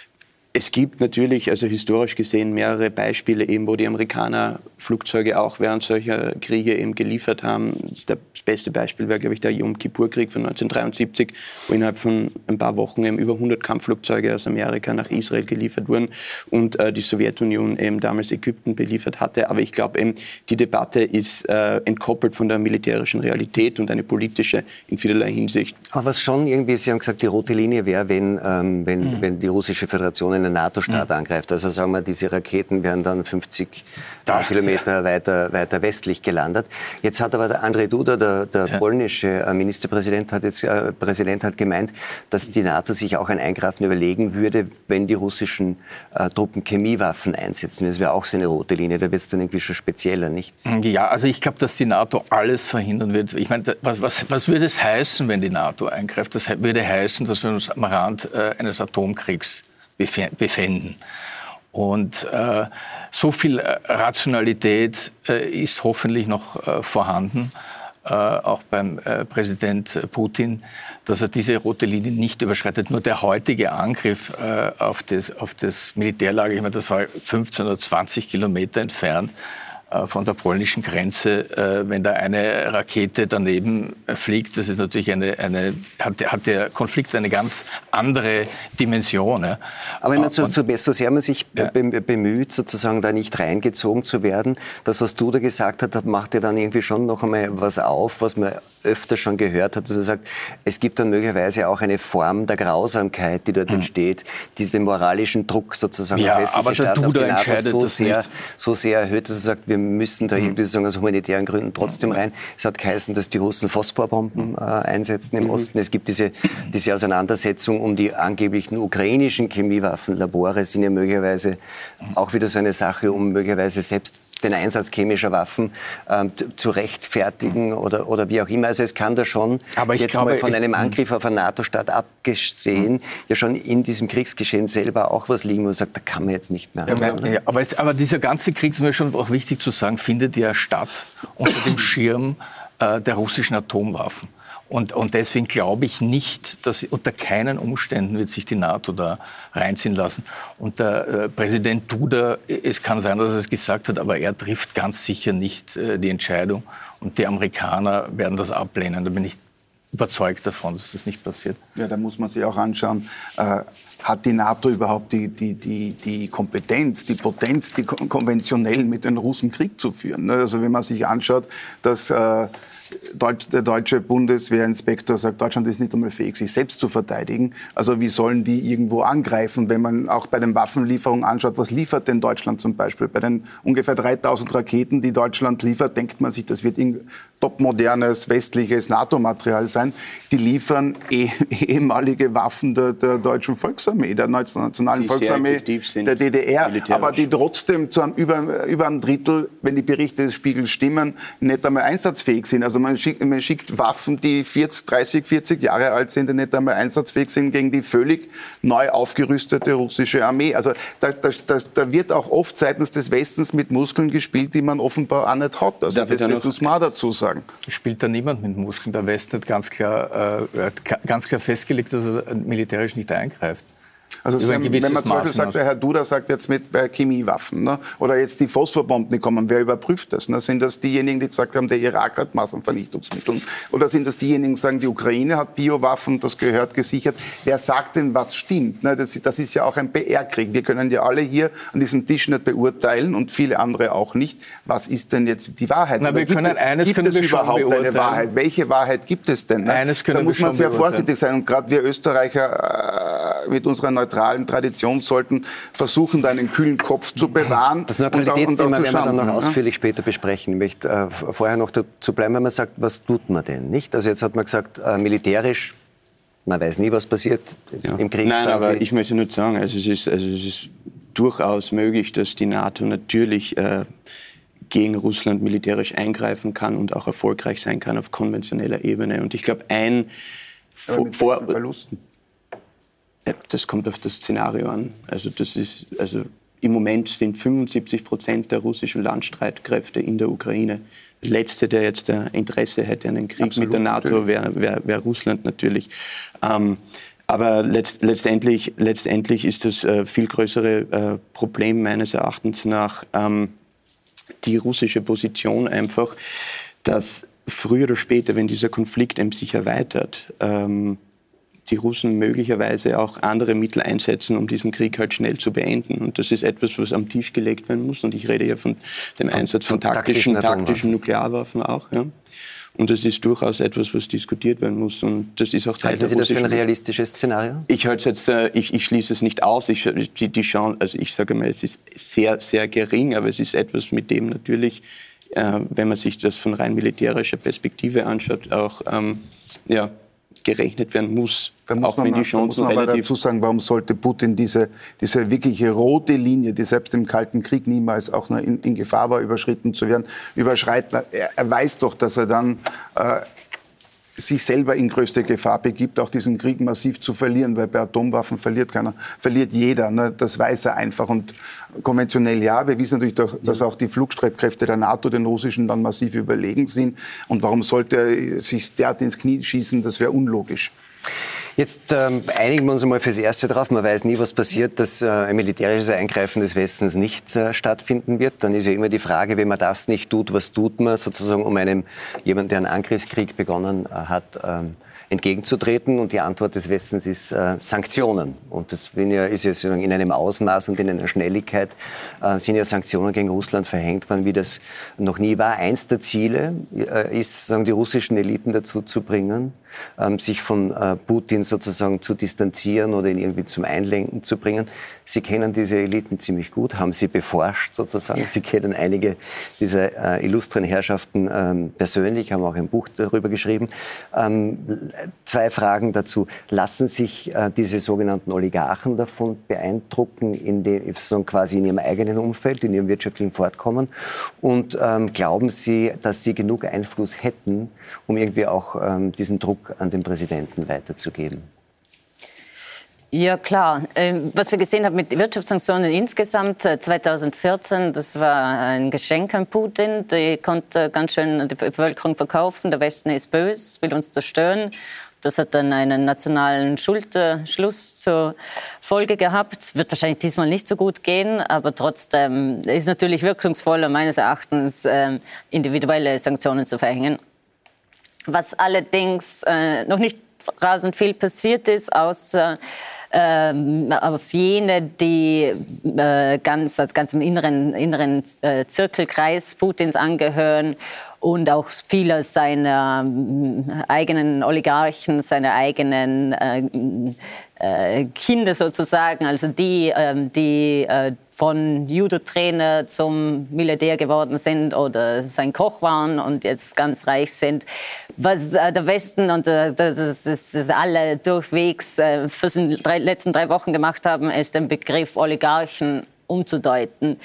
Es gibt natürlich, also historisch gesehen, mehrere Beispiele, eben, wo die Amerikaner Flugzeuge auch während solcher Kriege eben geliefert haben. Das beste Beispiel wäre, glaube ich, der Yom Kippur-Krieg von neunzehnhundertdreiundsiebzig, wo innerhalb von ein paar Wochen eben über hundert Kampfflugzeuge aus Amerika nach Israel geliefert wurden und äh, die Sowjetunion eben damals Ägypten beliefert hatte. Aber ich glaube eben, die Debatte ist äh, entkoppelt von der militärischen Realität und eine politische in vielerlei Hinsicht. Aber was schon irgendwie, Sie haben gesagt, die rote Linie wäre, wenn, ähm, wenn, mhm. wenn die russische Föderation einen NATO-Staat mhm. angreift. Also sagen wir, diese Raketen wären dann fünfzig Ach, Kilometer ja. weiter, weiter westlich gelandet. Jetzt hat aber der Andrzej Duda, der, der ja. polnische Ministerpräsident, hat jetzt, äh, Präsident hat gemeint, dass die NATO sich auch ein Eingreifen überlegen würde, wenn die russischen äh, Truppen Chemiewaffen einsetzen. Das wäre auch so eine rote Linie. Da wird es dann irgendwie schon spezieller, nicht? Ja, also ich glaube, dass die NATO alles verhindern wird. Ich meine, was, was, was würde es heißen, wenn die NATO eingreift? Das würde heißen, dass wir uns am Rand äh, eines Atomkriegs befänden. Und äh, so viel Rationalität äh, ist hoffentlich noch äh, vorhanden, äh, auch beim äh, Präsident Putin, dass er diese rote Linie nicht überschreitet. Nur der heutige Angriff äh, auf, das, auf das Militärlager, ich meine, das war fünfzehn oder zwanzig Kilometer entfernt von der polnischen Grenze, wenn da eine Rakete daneben fliegt, das ist natürlich eine, eine hat, hat der Konflikt eine ganz andere Dimension. Ja. Aber wenn man so, so, so sehr man sich ja. bemüht, sozusagen da nicht reingezogen zu werden, das, was du da gesagt hast, macht ja dann irgendwie schon noch einmal was auf, was man öfter schon gehört hat, dass man sagt, es gibt dann möglicherweise auch eine Form der Grausamkeit, die dort mhm. entsteht, die den moralischen Druck sozusagen ja, auf westliche aber Staaten, auf die NATO so sehr, nicht. so sehr erhöht, dass man sagt, wir wir müssen da irgendwie sagen, aus humanitären Gründen trotzdem rein. Es hat geheißen, dass die Russen Phosphorbomben äh, einsetzen im Osten. Es gibt diese, diese Auseinandersetzung um die angeblichen ukrainischen Chemiewaffenlabore, sind ja möglicherweise auch wieder so eine Sache, um möglicherweise selbst den Einsatz chemischer Waffen ähm, zu rechtfertigen oder, oder wie auch immer. Also es kann da schon Aber ich jetzt glaube, mal von ich, einem Angriff auf eine NATO-Staat abgesehen, mhm. ja schon in diesem Kriegsgeschehen selber auch was liegen, wo man sagt, da kann man jetzt nicht mehr. Ja, ja, ja, aber, es, aber dieser ganze Krieg, ist mir schon auch wichtig zu sagen, findet ja statt unter dem Schirm äh, der russischen Atomwaffen. Und, und deswegen glaube ich nicht, dass unter keinen Umständen wird sich die NATO da reinziehen lassen. Und der äh, Präsident Duda, es kann sein, dass er es gesagt hat, aber er trifft ganz sicher nicht äh, die Entscheidung. Und die Amerikaner werden das ablehnen. Da bin ich überzeugt davon, dass das nicht passiert. Ja, da muss man sich auch anschauen, äh, hat die NATO überhaupt die, die, die, die Kompetenz, die Potenz, die konventionell mit den Russen Krieg zu führen? Also wenn man sich anschaut, dass äh, Deutsch, der deutsche Bundeswehrinspektor sagt, Deutschland ist nicht einmal fähig, sich selbst zu verteidigen. Also wie sollen die irgendwo angreifen? Wenn man auch bei den Waffenlieferungen anschaut, was liefert denn Deutschland zum Beispiel? Bei den ungefähr dreitausend Raketen, die Deutschland liefert, denkt man sich, das wird topmodernes westliches NATO-Material sein. Die liefern eh, ehemalige Waffen der, der deutschen Volksarmee, der Nationalen die Volksarmee der D D R, aber die trotzdem zu einem, über, über einem Drittel, wenn die Berichte des Spiegels stimmen, nicht einmal einsatzfähig sind. Also man schickt, man schickt Waffen, die vierzig, dreißig, vierzig Jahre alt sind und nicht einmal einsatzfähig sind, gegen die völlig neu aufgerüstete russische Armee. Also da, da, da, da wird auch oft seitens des Westens mit Muskeln gespielt, die man offenbar auch nicht hat. Also das, das muss man dazu sagen. Spielt da niemand mit Muskeln. Der Westen hat ganz klar, äh, ganz klar festgelegt, dass er militärisch nicht eingreift. Also wenn man zum Beispiel sagt, der Herr Duda sagt jetzt mit bei Chemiewaffen, ne? Oder jetzt die Phosphorbomben, die kommen, wer überprüft das? Ne? Sind das diejenigen, die gesagt haben, der Irak hat Massenvernichtungsmittel? Oder sind das diejenigen, die sagen, die Ukraine hat Biowaffen, das gehört gesichert? Wer sagt denn, was stimmt? Ne? Das, das ist ja auch ein P R-Krieg. Wir können ja alle hier an diesem Tisch nicht beurteilen und viele andere auch nicht. Was ist denn jetzt die Wahrheit? Na, wir gibt können, eines gibt können es wir überhaupt schon eine Wahrheit? Welche Wahrheit gibt es denn? Ne? Eines können da muss wir man sehr beurteilen. vorsichtig sein. Und gerade wir Österreicher äh, mit unserer neutralen Tradition sollten versuchen, da einen kühlen Kopf zu bewahren. Das Neutralitätsthema werden wir dann noch ausführlich später besprechen. Ich möchte äh, vorher noch dazu bleiben, wenn man sagt, was tut man denn? Nicht? Also jetzt hat man gesagt, äh, militärisch, man weiß nie, was passiert ja. im Krieg. Nein, aber Sie. ich möchte nur sagen, also es, ist, also es ist durchaus möglich, dass die NATO natürlich äh, gegen Russland militärisch eingreifen kann und auch erfolgreich sein kann auf konventioneller Ebene. Und ich glaube, ein aber mit vor, Verlusten. Ja, das kommt auf das Szenario an. Also das ist, also im Moment sind fünfundsiebzig Prozent der russischen Landstreitkräfte in der Ukraine. Der Letzte, der jetzt äh, Interesse hätte an einem Krieg Absolut, mit der NATO, wäre wär, wär Russland natürlich. Ähm, aber letzt, letztendlich, letztendlich ist das äh, viel größere äh, Problem meines Erachtens nach ähm, die russische Position einfach, dass früher oder später, wenn dieser Konflikt eben sich erweitert, ähm, die Russen möglicherweise auch andere Mittel einsetzen, um diesen Krieg halt schnell zu beenden. Und das ist etwas, was am Tisch gelegt werden muss. Und ich rede ja von dem Einsatz von, von taktischen, taktischen, taktischen Nuklearwaffen auch. Ja. Und das ist durchaus etwas, was diskutiert werden muss. Und das ist auch Teil Halten der Sie das für ein realistisches Szenario? Ich halte jetzt, ich, ich schließe es nicht aus. Ich, die, die Chance, also ich sage mal, es ist sehr, sehr gering, aber es ist etwas, mit dem natürlich, äh, wenn man sich das von rein militärischer Perspektive anschaut, auch ähm, ja, gerechnet werden muss. Da muss auch man, wenn die mal, Chancen da muss man aber relativ dazu sagen, warum sollte Putin diese, diese wirkliche rote Linie, die selbst im Kalten Krieg niemals auch nur in, in Gefahr war, überschritten zu werden, überschreiten? Er, er weiß doch, dass er dann äh, sich selber in größte Gefahr begibt, auch diesen Krieg massiv zu verlieren, weil bei Atomwaffen verliert keiner, verliert jeder. Ne? Das weiß er einfach. Und konventionell ja, wir wissen natürlich, doch, dass auch die Flugstreitkräfte der NATO den russischen dann massiv überlegen sind. Und warum sollte er sich derart ins Knie schießen? Das wäre unlogisch. Jetzt ähm, einigen wir uns einmal fürs Erste drauf. Man weiß nie, was passiert, dass äh, ein militärisches Eingreifen des Westens nicht äh, stattfinden wird. Dann ist ja immer die Frage, wenn man das nicht tut, was tut man sozusagen, um einem jemand, der einen Angriffskrieg begonnen äh, hat, ähm, entgegenzutreten. Und die Antwort des Westens ist äh, Sanktionen. Und das ja, ist ja sozusagen in einem Ausmaß und in einer Schnelligkeit äh, sind ja Sanktionen gegen Russland verhängt worden, wie das noch nie war. Eins der Ziele äh, ist, sozusagen die russischen Eliten dazu zu bringen, ähm, sich von äh, Putin sozusagen zu distanzieren oder ihn irgendwie zum Einlenken zu bringen. Sie kennen diese Eliten ziemlich gut, haben sie beforscht sozusagen. Sie kennen einige dieser äh, illustren Herrschaften ähm, persönlich, haben auch ein Buch darüber geschrieben. Ähm, zwei Fragen dazu. Lassen sich äh, diese sogenannten Oligarchen davon beeindrucken, in den, sozusagen quasi in ihrem eigenen Umfeld, in ihrem wirtschaftlichen Fortkommen? Und ähm, glauben Sie, dass sie genug Einfluss hätten, um irgendwie auch ähm, diesen Druck an den Präsidenten weiterzugeben? Ja, klar. Was wir gesehen haben mit Wirtschaftssanktionen insgesamt zweitausendvierzehn, das war ein Geschenk an Putin. Die konnte ganz schön die Bevölkerung verkaufen. Der Westen ist böse, will uns zerstören. Das hat dann einen nationalen Schulterschluss zur Folge gehabt. Es wird wahrscheinlich diesmal nicht so gut gehen, aber trotzdem ist es natürlich wirkungsvoller, meines Erachtens, individuelle Sanktionen zu verhängen. Was allerdings noch nicht rasend viel passiert ist, außer Ähm, auf jene, die äh, ganz, also ganz im inneren, inneren äh, Zirkelkreis Putins angehören und auch viele seiner äh, eigenen Oligarchen, seine eigenen äh, äh, Kinder sozusagen, also die, äh, die äh, von Judo-Trainer zum Milliardär geworden sind oder sein Koch waren und jetzt ganz reich sind. Was äh, der Westen und äh, das, das, das alle durchwegs äh, für die drei, letzten drei Wochen gemacht haben, ist den Begriff Oligarchen umzudeuten.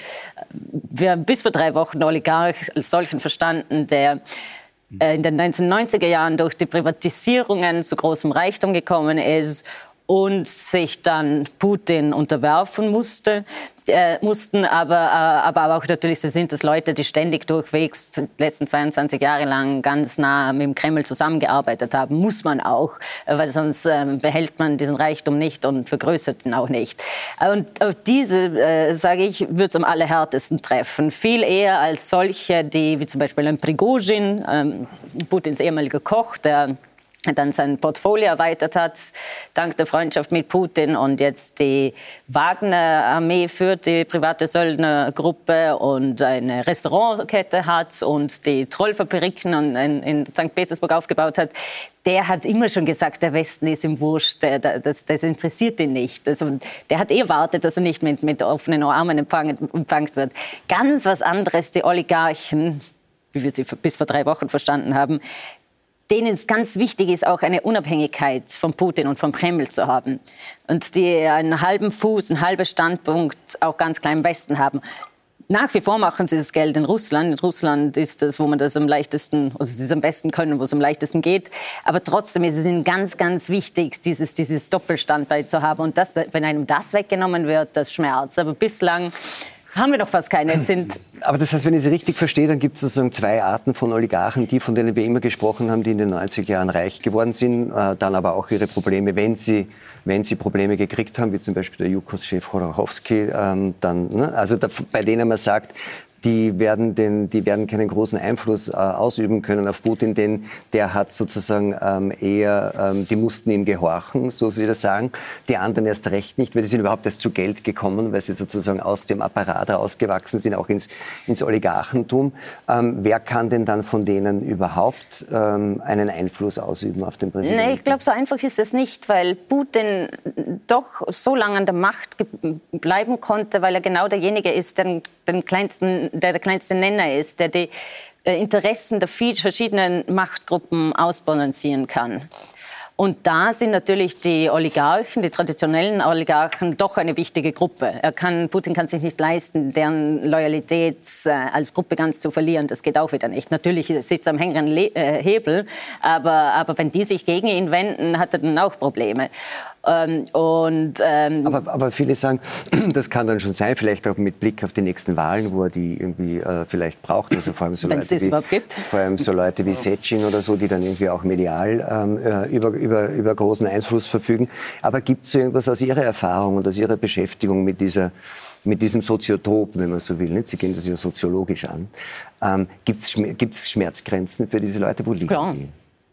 Wir haben bis vor drei Wochen Oligarch als solchen verstanden, der äh, in den neunzehnhundertneunziger Jahren durch die Privatisierungen zu großem Reichtum gekommen ist und sich dann Putin unterwerfen musste, äh, mussten, aber, äh, aber auch natürlich sind das Leute, die ständig durchwegs die letzten zweiundzwanzig Jahre lang ganz nah mit dem Kreml zusammengearbeitet haben, muss man auch, weil sonst äh, behält man diesen Reichtum nicht und vergrößert ihn auch nicht. Und auf diese, äh, sage ich, wird es am allerhärtesten treffen. Viel eher als solche, die wie zum Beispiel ein Prigozhin, ähm, Putins ehemaliger Koch, der dann sein Portfolio erweitert hat, dank der Freundschaft mit Putin und jetzt die Wagner-Armee führt, die private Söldnergruppe und eine Restaurantkette hat und die Trollfabriken in, in Sankt Petersburg aufgebaut hat. Der hat immer schon gesagt, der Westen ist ihm wurscht, der, der, das, das interessiert ihn nicht. Also, der hat eh erwartet, dass er nicht mit, mit offenen Armen empfangen, empfangen wird. Ganz was anderes, die Oligarchen, wie wir sie bis vor drei Wochen verstanden haben, denen es ganz wichtig ist, auch eine Unabhängigkeit von Putin und vom Kreml zu haben. Und die einen halben Fuß, einen halben Standpunkt auch ganz klar im Westen haben. Nach wie vor machen sie das Geld in Russland. In Russland ist das, wo man das am leichtesten, also sie es am besten können, wo es am leichtesten geht. Aber trotzdem ist es ihnen ganz, ganz wichtig, dieses, dieses Doppelstandbein zu haben. Und das, wenn einem das weggenommen wird, das schmerzt. Aber bislang haben wir noch fast keine. Es sind Aber das heißt, wenn ich Sie richtig verstehe, dann gibt es sozusagen zwei Arten von Oligarchen, die, von denen wir immer gesprochen haben, die in den neunziger Jahren reich geworden sind, äh, dann aber auch ihre Probleme, wenn sie, wenn sie Probleme gekriegt haben, wie zum Beispiel der Jukos-Chef Chodorkowski, ähm, dann, ne? Also da, bei denen man sagt, die werden, den, die werden keinen großen Einfluss äh, ausüben können auf Putin, denn der hat sozusagen ähm, eher, ähm, die mussten ihm gehorchen, so Sie das sagen. Die anderen erst recht nicht, weil die sind überhaupt erst zu Geld gekommen, weil sie sozusagen aus dem Apparat rausgewachsen sind, auch ins, ins Oligarchentum. Ähm, wer kann denn dann von denen überhaupt ähm, einen Einfluss ausüben auf den Präsidenten? Nee, ich glaube, so einfach ist es nicht, weil Putin doch so lange an der Macht bleiben konnte, weil er genau derjenige ist, der den kleinsten, der der kleinste Nenner ist, der die Interessen der verschiedenen Machtgruppen ausbalancieren kann. Und da sind natürlich die Oligarchen, die traditionellen Oligarchen, doch eine wichtige Gruppe. Er kann, Putin kann sich nicht leisten, deren Loyalität äh, als Gruppe ganz zu verlieren. Das geht auch wieder nicht. Natürlich sitzt er am hängenden Le äh, Hebel, aber, aber wenn die sich gegen ihn wenden, hat er dann auch Probleme. Ähm, und, ähm, aber, aber viele sagen, das kann dann schon sein, vielleicht auch mit Blick auf die nächsten Wahlen, wo er die irgendwie äh, vielleicht braucht. Also vor allem so Leute wie, gibt. vor allem so Leute wie Secin oder so, die dann irgendwie auch medial ähm, über, über, über großen Einfluss verfügen. Aber gibt es so irgendwas aus Ihrer Erfahrung und aus Ihrer Beschäftigung mit dieser mit diesem Soziotop, wenn man so will, nicht? Sie gehen das ja soziologisch an. Ähm, gibt es Schmerzgrenzen für diese Leute? Wo liegen Klar. die?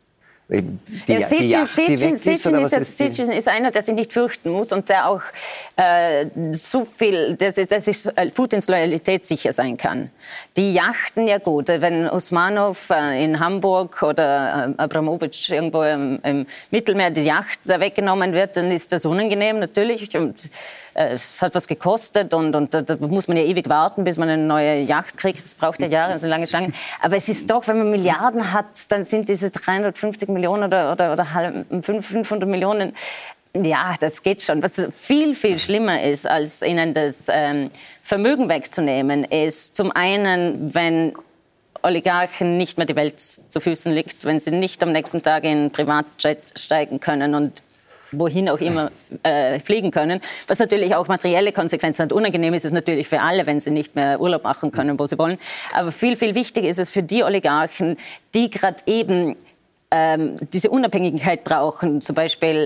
Die, ja, die Yacht, die weg ist, Sitchin ist, ist, ist, ist einer, der sich nicht fürchten muss und der auch äh, so viel, dass, dass sich Putins Loyalität sicher sein kann. Die Yachten, ja gut, wenn Usmanov äh, in Hamburg oder äh, Abramowitsch irgendwo im, im Mittelmeer die Yacht weggenommen wird, dann ist das unangenehm natürlich. Und, äh, es hat was gekostet und, und da, da muss man ja ewig warten, bis man eine neue Yacht kriegt. Das braucht ja Jahre, das ist eine lange Schlange. Aber es ist doch, wenn man Milliarden hat, dann sind diese dreihundertfünfzig Millionen oder, oder, oder fünfhundert Millionen, ja, das geht schon. Was viel, viel schlimmer ist, als ihnen das ähm, Vermögen wegzunehmen, ist zum einen, wenn Oligarchen nicht mehr die Welt zu Füßen liegt, wenn sie nicht am nächsten Tag in ein Privatjet steigen können und wohin auch immer äh, fliegen können, was natürlich auch materielle Konsequenzen hat. Unangenehm ist es natürlich für alle, wenn sie nicht mehr Urlaub machen können, wo sie wollen. Aber viel, viel wichtiger ist es für die Oligarchen, die gerade eben ähm, diese Unabhängigkeit brauchen, zum Beispiel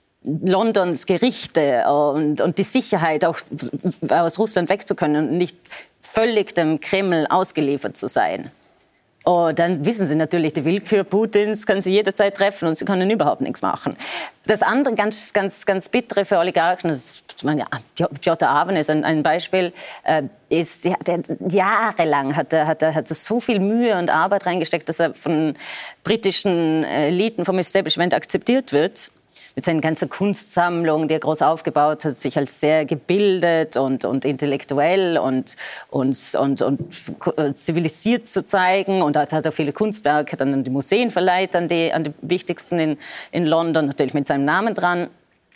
Londons Gerichte und, und die Sicherheit, auch aus Russland wegzukönnen und nicht völlig dem Kreml ausgeliefert zu sein. Oh, dann wissen Sie natürlich, die Willkür Putins kann Sie jederzeit treffen und Sie können überhaupt nichts machen. Das andere, ganz, ganz, ganz bittere für Oligarchen, das ist, ja, Piotr Aven ist ein, ein Beispiel, äh, ist, ja, der, jahrelang hat er, hat, er, hat er so viel Mühe und Arbeit reingesteckt, dass er von britischen Eliten, vom Establishment akzeptiert wird. Mit seiner ganzen Kunstsammlung, die er groß aufgebaut hat, sich als sehr gebildet und, und intellektuell und, und, und, und zivilisiert zu zeigen. Und er hat auch viele Kunstwerke dann an die Museen verleiht, an die, an die wichtigsten in, in London, natürlich mit seinem Namen dran.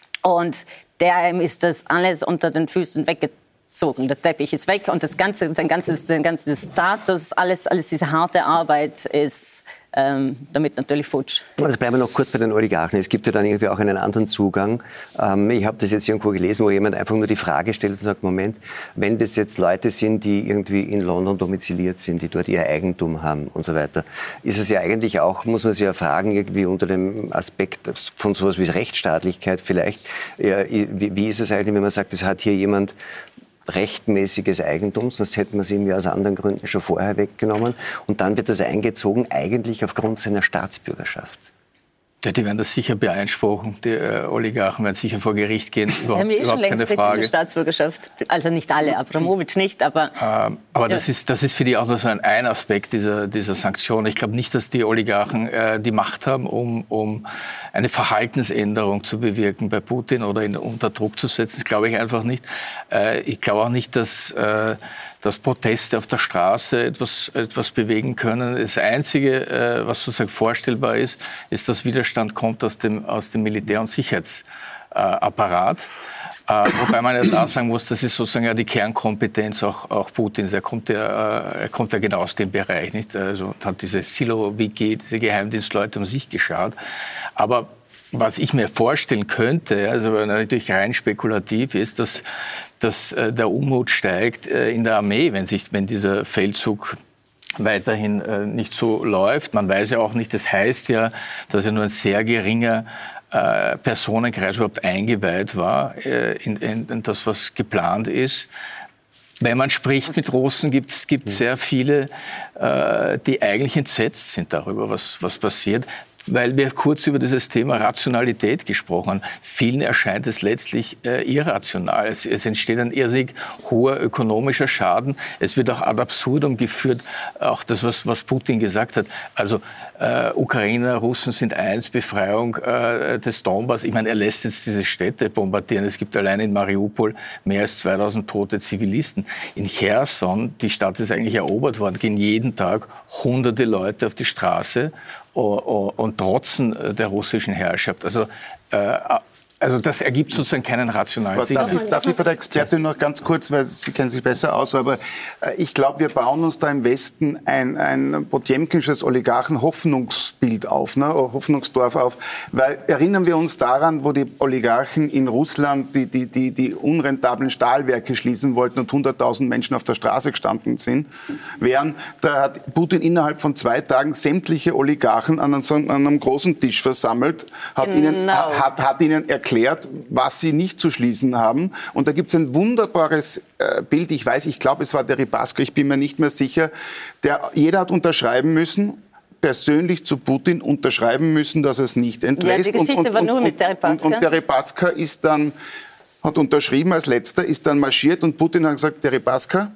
Und dem ist das alles unter den Füßen weggezogen. Der Teppich ist weg und das ganze, sein ganzes, sein ganzes Status, alles, alles diese harte Arbeit ist ähm, damit natürlich futsch. Also bleiben wir noch kurz bei den Oligarchen. Es gibt ja dann irgendwie auch einen anderen Zugang. Ähm, ich habe das jetzt irgendwo gelesen, wo jemand einfach nur die Frage stellt und sagt, Moment, wenn das jetzt Leute sind, die irgendwie in London domiziliert sind, die dort ihr Eigentum haben und so weiter, ist es ja eigentlich auch, muss man sich ja fragen, irgendwie unter dem Aspekt von sowas wie Rechtsstaatlichkeit vielleicht, ja, wie, wie ist es eigentlich, wenn man sagt, es hat hier jemand rechtmäßiges Eigentum, sonst hätten wir es ihm ja aus anderen Gründen schon vorher weggenommen. Und dann wird das eingezogen, eigentlich aufgrund seiner Staatsbürgerschaft. Ja, die werden das sicher beanspruchen. Die äh, Oligarchen werden sicher vor Gericht gehen. Die haben eh schon längst britische Staatsbürgerschaft. Also nicht alle, Abramowitsch nicht, aber... Ähm, aber ja. das ist, das ist für die auch nur so ein, ein Aspekt dieser, dieser Sanktionen. Ich glaube nicht, dass die Oligarchen äh, die Macht haben, um, um eine Verhaltensänderung zu bewirken bei Putin oder ihn unter Druck zu setzen. Das glaube ich einfach nicht. Äh, ich glaube auch nicht, dass... Äh, dass Proteste auf der Straße etwas, etwas bewegen können. Das Einzige, was sozusagen vorstellbar ist, ist, dass Widerstand kommt aus dem, aus dem Militär- und Sicherheitsapparat. Äh, wobei man ja da sagen muss, das ist sozusagen ja die Kernkompetenz auch, auch Putins. Er kommt ja, er kommt ja genau aus dem Bereich, nicht? Also hat diese Silo-W G, diese Geheimdienstleute um sich geschaut. Aber was ich mir vorstellen könnte, also natürlich rein spekulativ ist, dass, dass äh, der Unmut steigt äh, in der Armee, wenn, sich, wenn dieser Feldzug weiterhin äh, nicht so läuft. Man weiß ja auch nicht, das heißt ja, dass ja nur ein sehr geringer äh, Personenkreis überhaupt eingeweiht war äh, in, in, in das, was geplant ist. Wenn man spricht mit Russen, gibt es sehr viele, äh, die eigentlich entsetzt sind darüber, was, was passiert. Weil wir kurz über dieses Thema Rationalität gesprochen haben. Vielen erscheint es letztlich äh, irrational. Es, es entsteht ein irrsinnig hoher ökonomischer Schaden. Es wird auch ad absurdum geführt, auch das, was, was Putin gesagt hat. Also äh, Ukrainer, Russen sind eins, Befreiung äh, des Donbass. Ich meine, er lässt jetzt diese Städte bombardieren. Es gibt allein in Mariupol mehr als zweitausend tote Zivilisten. In Cherson, die Stadt ist eigentlich erobert worden, gehen jeden Tag hunderte Leute auf die Straße und trotzen der russischen Herrschaft. Also, äh, also das ergibt sozusagen keinen rationalen Sinn. Darf ich, darf ich für die Expertin noch ganz kurz, weil Sie kennen sich besser aus, aber äh, ich glaube, wir bauen uns da im Westen ein, ein Potjemkinsches Oligarchen-Hoffnungsbild auf, ne? Hoffnungsdorf auf, weil erinnern wir uns daran, wo die Oligarchen in Russland die, die, die, die unrentablen Stahlwerke schließen wollten und hunderttausend Menschen auf der Straße gestanden sind, während da hat Putin innerhalb von zwei Tagen sämtliche Oligarchen an einem, an einem großen Tisch versammelt, hat, genau. ihnen, hat, hat ihnen erklärt, erklärt, was sie nicht zu schließen haben. Und da gibt es ein wunderbares äh, Bild. Ich weiß, ich glaube, es war der Ribaska, ich bin mir nicht mehr sicher. Der, jeder hat unterschreiben müssen. persönlich zu Putin unterschreiben müssen, dass er es nicht entlässt. Ja, die Geschichte und, und, war nur und, mit Deripaska. Und, und Deripaska ist dann, hat unterschrieben als Letzter, ist dann marschiert und Putin hat gesagt, Deripaska,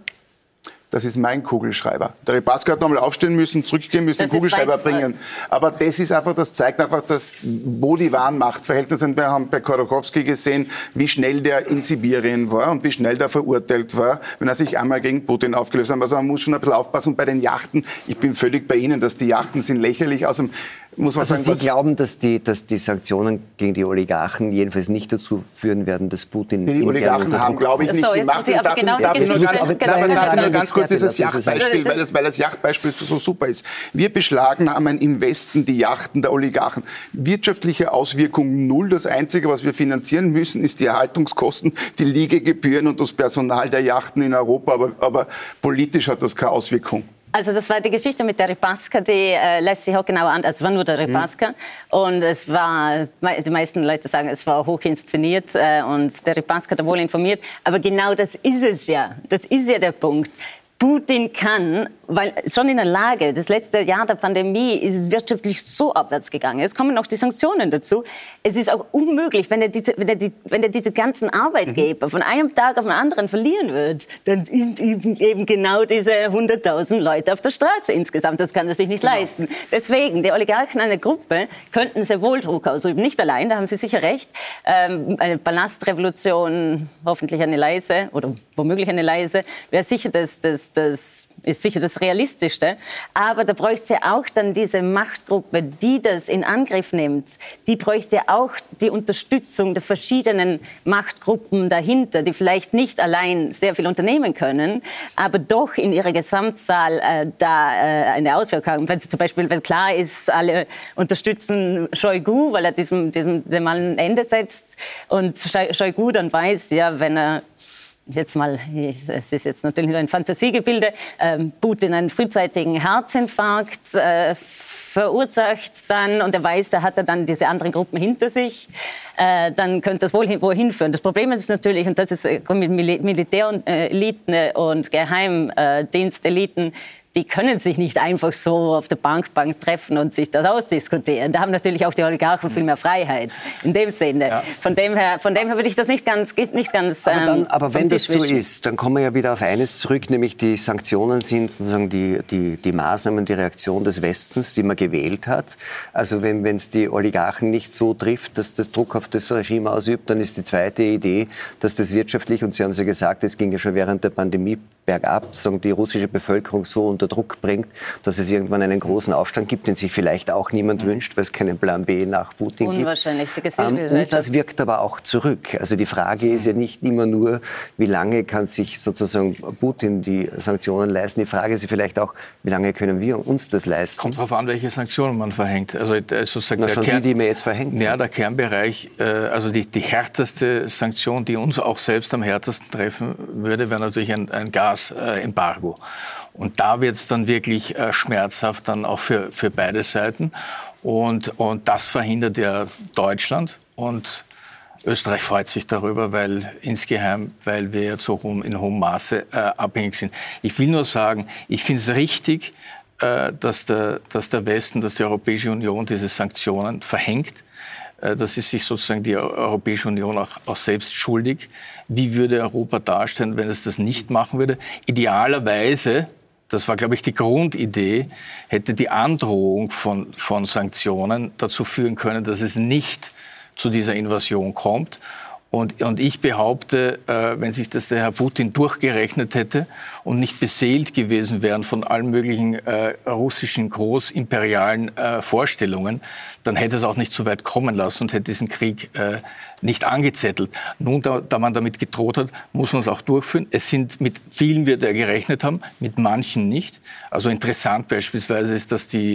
das ist mein Kugelschreiber. Der Deripaska hat nochmal aufstehen müssen, zurückgehen müssen, den Kugelschreiber bringen. Aber das ist einfach, das zeigt einfach, dass, wo die wahren Machtverhältnisse sind. Wir haben bei Khodorkovsky gesehen, wie schnell der in Sibirien war und wie schnell der verurteilt war, wenn er sich einmal gegen Putin aufgelöst hat. Also man muss schon ein bisschen aufpassen. Und bei den Yachten, ich bin völlig bei Ihnen, dass die Yachten sind lächerlich. Außerdem muss man also sagen, Sie glauben, dass die, dass die Sanktionen gegen die Oligarchen jedenfalls nicht dazu führen werden, dass Putin... Die Oligarchen haben, glaube ich, nicht so, die Macht. Sie aber genau darf ich nur ganz, aber darf ich nur ganz kurz dieses das Yachtbeispiel, weil das, weil das Yachtbeispiel so super ist. Wir beschlagnahmen im Westen die Yachten der Oligarchen. Wirtschaftliche Auswirkungen null. Das Einzige, was wir finanzieren müssen, ist die Erhaltungskosten, die Liegegebühren und das Personal der Yachten in Europa. Aber, aber politisch hat das keine Auswirkung. Also das war die Geschichte mit Deripaska, die äh, lässt sich auch genauer an. Also es war nur Deripaska mhm. und es war, die meisten Leute sagen, es war hoch inszeniert äh, und Deripaska hat wohl informiert. Aber genau das ist es ja. Das ist ja der Punkt. Putin kann, weil schon in der Lage, das letzte Jahr der Pandemie ist es wirtschaftlich so abwärts gegangen. Jetzt kommen noch die Sanktionen dazu. Es ist auch unmöglich, wenn er diese, wenn er die, wenn er diese ganzen Arbeitgeber mhm. von einem Tag auf den anderen verlieren wird, dann sind eben genau diese hunderttausend Leute auf der Straße insgesamt. Das kann er sich nicht genau. leisten. Deswegen, die Oligarchen einer Gruppe könnten sehr wohl Druck ausüben. Nicht allein, da haben Sie sicher recht. Ähm, eine Palastrevolution, hoffentlich eine leise oder womöglich eine leise, wäre sicher das, das Das ist sicher das Realistischste. Aber da bräuchte ja auch dann diese Machtgruppe, die das in Angriff nimmt. Die bräuchte auch die Unterstützung der verschiedenen Machtgruppen dahinter, die vielleicht nicht allein sehr viel unternehmen können, aber doch in ihrer Gesamtzahl äh, da äh, eine Auswirkung haben. Wenn zum Beispiel, wenn klar ist, alle unterstützen Shoigu, weil er diesem, diesem dem Mal ein Ende setzt. Und Shoigu dann weiß, ja, wenn er jetzt mal, es ist jetzt natürlich nur ein Fantasiegebilde, ähm, Putin einen frühzeitigen Herzinfarkt äh, verursacht dann und er weiß, da hat er dann diese anderen Gruppen hinter sich, äh, dann könnte das wohl hin, wohin führen. Das Problem ist natürlich, und das ist äh, mit Mil- Militäreliten und Geheimdiensteliten, die können sich nicht einfach so auf der Bankbank treffen und sich das ausdiskutieren. Da haben natürlich auch die Oligarchen viel mehr Freiheit in dem Sinne. Ja. Von dem her, von dem her würde ich das nicht ganz, nicht ganz. Aber, dann, aber wenn das so wischen. ist, dann kommen wir ja wieder auf eines zurück, nämlich die Sanktionen sind sozusagen die, die, die Maßnahmen, die Reaktion des Westens, die man gewählt hat. Also wenn es die Oligarchen nicht so trifft, dass das Druck auf das Regime ausübt, dann ist die zweite Idee, dass das wirtschaftlich, und Sie haben es ja gesagt, es ging ja schon während der Pandemie bergab, sagen, die russische Bevölkerung so unter Druck bringt, dass es irgendwann einen großen Aufstand gibt, den sich vielleicht auch niemand wünscht, weil es keinen Plan B nach Putin Unwahrscheinlich, gibt. Unwahrscheinlich. Und das wirkt aber auch zurück. Also die Frage ist ja nicht immer nur, wie lange kann sich sozusagen Putin die Sanktionen leisten. Die Frage ist vielleicht auch, wie lange können wir uns das leisten. Kommt darauf an, welche Sanktionen man verhängt. Also, also sagt Na, der schon Kern, die, die wir jetzt verhängt. Ja, der Kernbereich, äh, also die, die härteste Sanktion, die uns auch selbst am härtesten treffen würde, wäre natürlich ein, ein Gasembargo. Und da wird es dann wirklich äh, schmerzhaft, dann auch für, für beide Seiten. Und, und das verhindert ja Deutschland. Und Österreich freut sich darüber, weil insgeheim, weil wir jetzt so in hohem Maße äh, abhängig sind. Ich will nur sagen, ich finde es richtig, äh, dass, der, dass der Westen, dass die Europäische Union diese Sanktionen verhängt. Äh, das ist sich sozusagen die Europäische Union auch, auch selbst schuldig. Wie würde Europa dastehen, wenn es das nicht machen würde? Idealerweise, das war, glaube ich, die Grundidee, hätte die Androhung von, von Sanktionen dazu führen können, dass es nicht zu dieser Invasion kommt. Und, und ich behaupte, äh, wenn sich das der Herr Putin durchgerechnet hätte und nicht beseelt gewesen wären von allen möglichen äh, russischen großimperialen äh, Vorstellungen, dann hätte es auch nicht so weit kommen lassen und hätte diesen Krieg äh, nicht angezettelt. Nun, da, da man damit gedroht hat, muss man es auch durchführen. Es sind mit vielen, wird er gerechnet haben, mit manchen nicht. Also interessant beispielsweise ist, dass die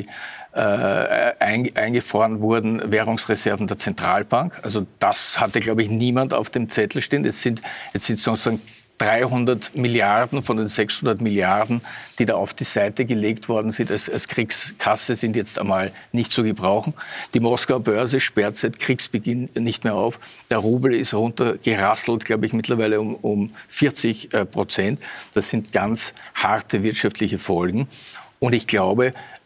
äh, eingefroren wurden Währungsreserven der Zentralbank. Also das hatte, glaube ich, niemand auf dem Zettel stehen. Jetzt sind, jetzt sind sozusagen dreihundert Milliarden von den sechshundert Milliarden, die da auf die Seite gelegt worden sind, als, als Kriegskasse, sind jetzt einmal nicht zu gebrauchen. Die Moskauer Börse sperrt seit Kriegsbeginn nicht mehr auf. Der Rubel ist runtergerasselt, glaube ich, mittlerweile um, um vierzig Prozent. Das sind ganz harte wirtschaftliche Folgen. Und ich glaube,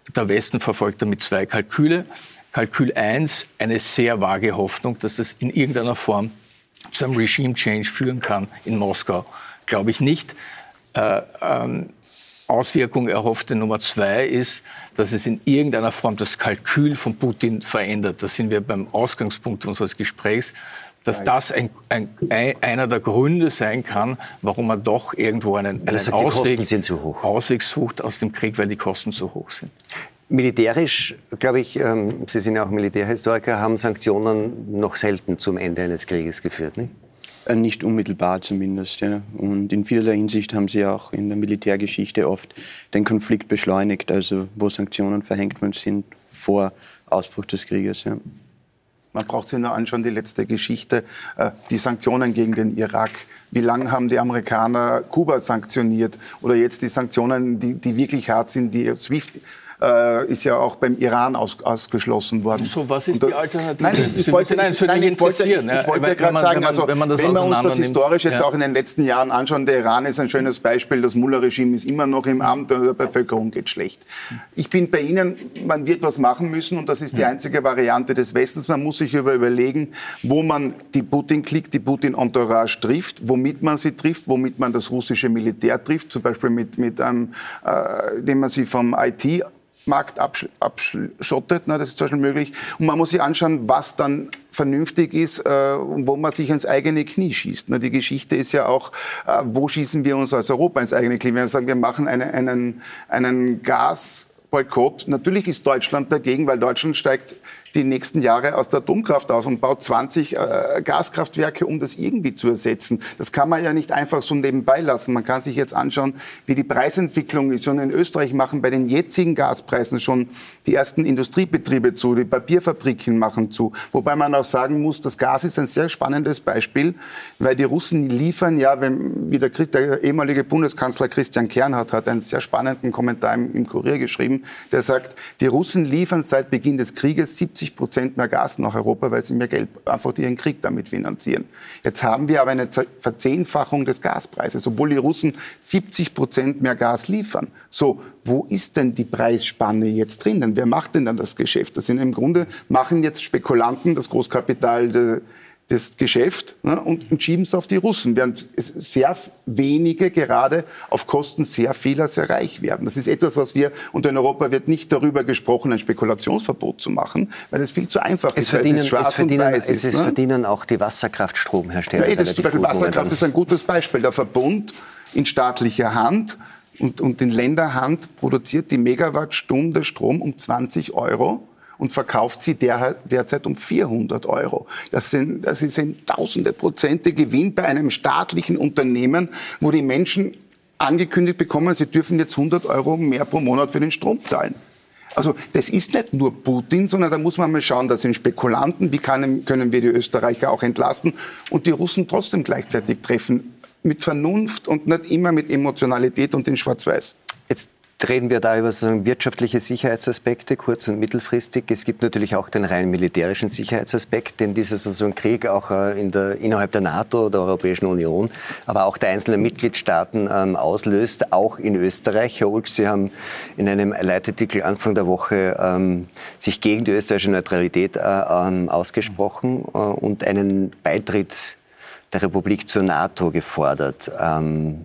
der Westen verfolgt damit zwei Kalküle. Kalkül eins, eine sehr vage Hoffnung, dass es in irgendeiner Form zu einem Regime-Change führen kann in Moskau. Glaube ich nicht. Äh, ähm, Auswirkung erhoffte Nummer zwei ist, dass es in irgendeiner Form das Kalkül von Putin verändert. Da sind wir beim Ausgangspunkt unseres Gesprächs, dass das ein, ein, ein, einer der Gründe sein kann, warum man doch irgendwo einen, einen sagt, Ausweg, die sind zu hoch. Ausweg sucht aus dem Krieg, weil die Kosten zu hoch sind. Militärisch, glaube ich, ähm, Sie sind ja auch Militärhistoriker, haben Sanktionen noch selten zum Ende eines Krieges geführt, nicht? Nicht unmittelbar zumindest, ja. Und in vielerlei Hinsicht haben sie auch in der Militärgeschichte oft den Konflikt beschleunigt, also wo Sanktionen verhängt worden sind vor Ausbruch des Krieges, ja. Man braucht sich nur anschauen, die letzte Geschichte, äh, die Sanktionen gegen den Irak. Wie lange haben die Amerikaner Kuba sanktioniert? Oder jetzt die Sanktionen, die, die wirklich hart sind, die SWIFT äh, ist ja auch beim Iran aus, ausgeschlossen worden. So, was ist da, die Alternative? Nein, ich wollte, nein, ich, nein, ich wollte, ich wollte ja gerade sagen, also, wenn, man wenn wir uns das historisch jetzt ja. auch in den letzten Jahren anschauen, der Iran ist ein schönes Beispiel, das Mullah-Regime ist immer noch im Amt, der Bevölkerung geht schlecht. Ich bin bei Ihnen, man wird was machen müssen und das ist die einzige Variante des Westens. Man muss sich über überlegen, wo man die Putin-Klick, die Putin-Entourage trifft, womit man sie trifft, womit man das russische Militär trifft, zum Beispiel mit, mit einem, äh, indem man sie vom I T Markt abschottet, ne, das ist zum Beispiel möglich. Und man muss sich anschauen, was dann vernünftig ist, äh, wo man sich ins eigene Knie schießt. Ne, die Geschichte ist ja auch, äh, wo schießen wir uns als Europa ins eigene Knie? Wenn wir sagen, wir machen eine, einen, einen Gasboykott, natürlich ist Deutschland dagegen, weil Deutschland steigt die nächsten Jahre aus der Atomkraft aus und baut zwanzig äh, Gaskraftwerke, um das irgendwie zu ersetzen. Das kann man ja nicht einfach so nebenbei lassen. Man kann sich jetzt anschauen, wie die Preisentwicklung ist. Schon in Österreich machen bei den jetzigen Gaspreisen schon die ersten Industriebetriebe zu, die Papierfabriken machen zu. Wobei man auch sagen muss, das Gas ist ein sehr spannendes Beispiel, weil die Russen liefern, ja, wenn, wie der, der ehemalige Bundeskanzler Christian Kernhardt hat einen sehr spannenden Kommentar im, im Kurier geschrieben, der sagt, die Russen liefern seit Beginn des Krieges siebzig Prozent mehr Gas nach Europa, weil sie mehr Geld einfach ihren Krieg damit finanzieren. Jetzt haben wir aber eine Verzehnfachung des Gaspreises, obwohl die Russen siebzig Prozent mehr Gas liefern. So, wo ist denn die Preisspanne jetzt drinnen? Wer macht denn dann das Geschäft? Das sind im Grunde, machen jetzt Spekulanten, das Großkapital, de, das Geschäft, ne, und, und schieben es auf die Russen, während sehr wenige gerade auf Kosten sehr vieler sehr reich werden. Das ist etwas, was wir, und in Europa wird nicht darüber gesprochen, ein Spekulationsverbot zu machen, weil es viel zu einfach es ist, verdienen, weil es schwarz es verdienen, und weiß es ist. Es ne? verdienen auch die Wasserkraftstromhersteller. Ja, das zum Beispiel Wasserkraft ist ein gutes Beispiel. Der Verbund in staatlicher Hand und, und in Länderhand produziert die Megawattstunde Strom um zwanzig Euro. Und verkauft sie der, derzeit um vierhundert Euro. Das sind, das sind tausende Prozente Gewinn bei einem staatlichen Unternehmen, wo die Menschen angekündigt bekommen, sie dürfen jetzt hundert Euro mehr pro Monat für den Strom zahlen. Also das ist nicht nur Putin, sondern da muss man mal schauen, das sind Spekulanten, wie kann, können wir die Österreicher auch entlasten und die Russen trotzdem gleichzeitig treffen. Mit Vernunft und nicht immer mit Emotionalität und in Schwarz-Weiß. Jetzt reden wir da über so wirtschaftliche Sicherheitsaspekte, kurz- und mittelfristig. Es gibt natürlich auch den rein militärischen Sicherheitsaspekt, den dieser so ein Krieg auch in der, innerhalb der NATO, der Europäischen Union, aber auch der einzelnen Mitgliedstaaten ähm, auslöst, auch in Österreich. Herr Ulsch, Sie haben in einem Leitartikel Anfang der Woche ähm, sich gegen die österreichische Neutralität äh, ähm, ausgesprochen äh, und einen Beitritt der Republik zur NATO gefordert. Ähm,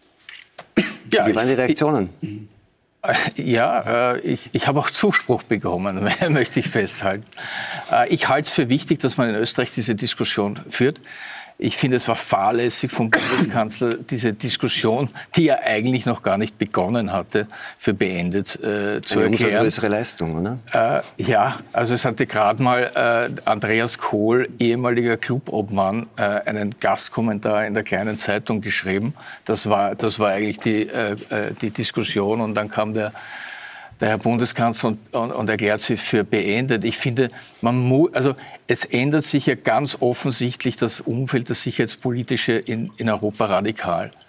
ja, wie waren die Reaktionen? Ich, ich, Ja, ich, ich habe auch Zuspruch bekommen, möchte ich festhalten. Ich halte es für wichtig, dass man in Österreich diese Diskussion führt. Ich finde, es war fahrlässig vom Bundeskanzler, diese Diskussion, die er eigentlich noch gar nicht begonnen hatte, für beendet äh, zu Eine erklären. Eine größere Leistung, oder? Äh, ja, also es hatte gerade mal äh, Andreas Kohl, ehemaliger Clubobmann, äh, einen Gastkommentar in der Kleinen Zeitung geschrieben. Das war, das war eigentlich die, äh, die Diskussion und dann kam der der Herr Bundeskanzler und, und, und erklärt sie für beendet. Ich finde, man mu- also es ändert sich ja ganz offensichtlich das Umfeld, das Sicherheitspolitische in, in Europa radikal.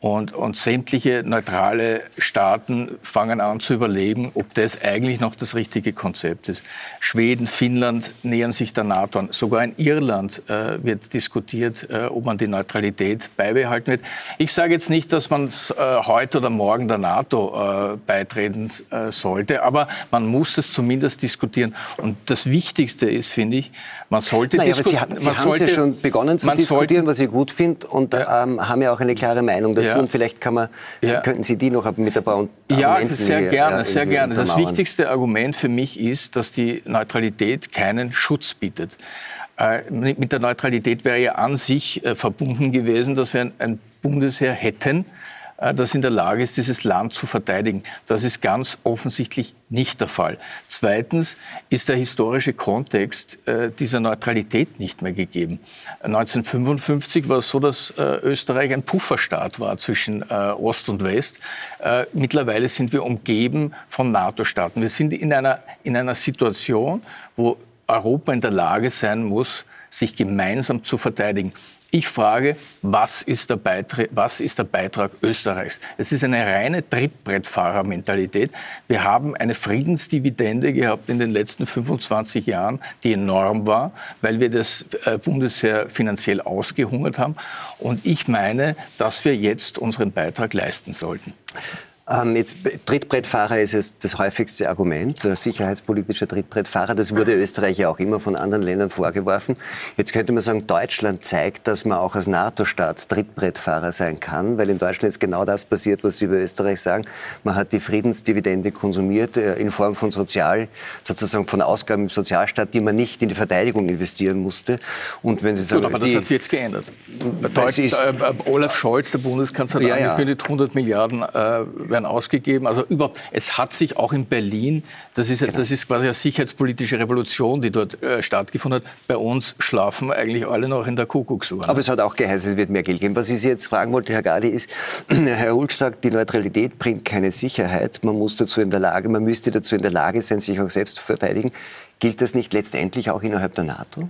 Und, und sämtliche neutrale Staaten fangen an zu überlegen, ob das eigentlich noch das richtige Konzept ist. Schweden, Finnland nähern sich der NATO an. Sogar in Irland äh, wird diskutiert, äh, ob man die Neutralität beibehalten wird. Ich sage jetzt nicht, dass man äh, heute oder morgen der NATO äh, beitreten äh, sollte, aber man muss es zumindest diskutieren. Und das Wichtigste ist, finde ich, man sollte naja, diskutieren. Sie, Sie haben ja schon begonnen zu diskutieren, sollte, was ich gut finde, und ja. ähm, haben ja auch eine klare Meinung dazu. Ja. Und vielleicht kann man, ja. könnten Sie die noch mit ein paar Argumenten Ja, sehr hier, gerne, ja, sehr gerne. Das wichtigste Argument für mich ist, dass die Neutralität keinen Schutz bietet. Äh, mit der Neutralität wäre ja an sich äh, verbunden gewesen, dass wir ein, ein Bundesheer hätten, das in der Lage ist, dieses Land zu verteidigen. Das ist ganz offensichtlich nicht der Fall. Zweitens ist der historische Kontext äh, dieser Neutralität nicht mehr gegeben. neunzehnhundertfünfundfünfzig war es so, dass äh, Österreich ein Pufferstaat war zwischen äh, Ost und West. Äh, mittlerweile sind wir umgeben von NATO-Staaten. Wir sind in einer, in einer Situation, wo Europa in der Lage sein muss, sich gemeinsam zu verteidigen. Ich frage, was ist der Beitrag, was ist der Beitrag Österreichs? Es ist eine reine Trittbrettfahrermentalität. Wir haben eine Friedensdividende gehabt in den letzten fünfundzwanzig Jahren, die enorm war, weil wir das Bundesheer finanziell ausgehungert haben. Und ich meine, dass wir jetzt unseren Beitrag leisten sollten. Ähm, jetzt, Trittbrettfahrer ist es das häufigste Argument, der sicherheitspolitische Trittbrettfahrer. Das wurde Österreich ja auch immer von anderen Ländern vorgeworfen. Jetzt könnte man sagen, Deutschland zeigt, dass man auch als NATO-Staat Trittbrettfahrer sein kann, weil in Deutschland ist genau das passiert, was Sie über Österreich sagen. Man hat die Friedensdividende konsumiert äh, in Form von Sozial, sozusagen von Ausgaben im Sozialstaat, die man nicht in die Verteidigung investieren musste. Und wenn Sie sagen, Gut, aber das die, hat sich jetzt geändert. Deutsch, ist, äh, Olaf Scholz, der Bundeskanzler, hat ja, angekündigt, hundert Milliarden äh, werden ausgegeben. Also überhaupt, es hat sich auch in Berlin, das ist, genau. das ist quasi eine sicherheitspolitische Revolution, die dort äh, stattgefunden hat. Bei uns schlafen eigentlich alle noch in der Kuckucksuhr. Aber es hat auch geheißen, es wird mehr Geld geben. Was ich Sie jetzt fragen wollte, Herr Gadi, ist, Herr Hulsch sagt, die Neutralität bringt keine Sicherheit. Man muss dazu in der Lage, man müsste dazu in der Lage sein, sich auch selbst zu verteidigen. Gilt das nicht letztendlich auch innerhalb der NATO?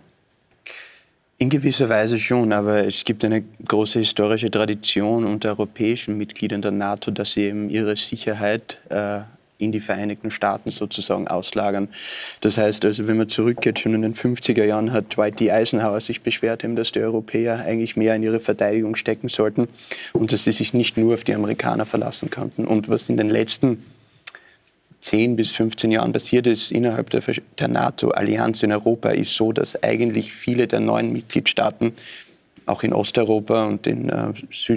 In gewisser Weise schon, aber es gibt eine große historische Tradition unter europäischen Mitgliedern der NATO, dass sie eben ihre Sicherheit äh, in die Vereinigten Staaten sozusagen auslagern. Das heißt also, wenn man zurückgeht, schon in den fünfziger Jahren hat Dwight D. Eisenhower sich beschwert, eben, dass die Europäer eigentlich mehr in ihre Verteidigung stecken sollten und dass sie sich nicht nur auf die Amerikaner verlassen konnten. Und was in den letzten zehn bis fünfzehn Jahren passiert ist innerhalb der, der NATO-Allianz in Europa, ist so, dass eigentlich viele der neuen Mitgliedstaaten, auch in Osteuropa und in äh,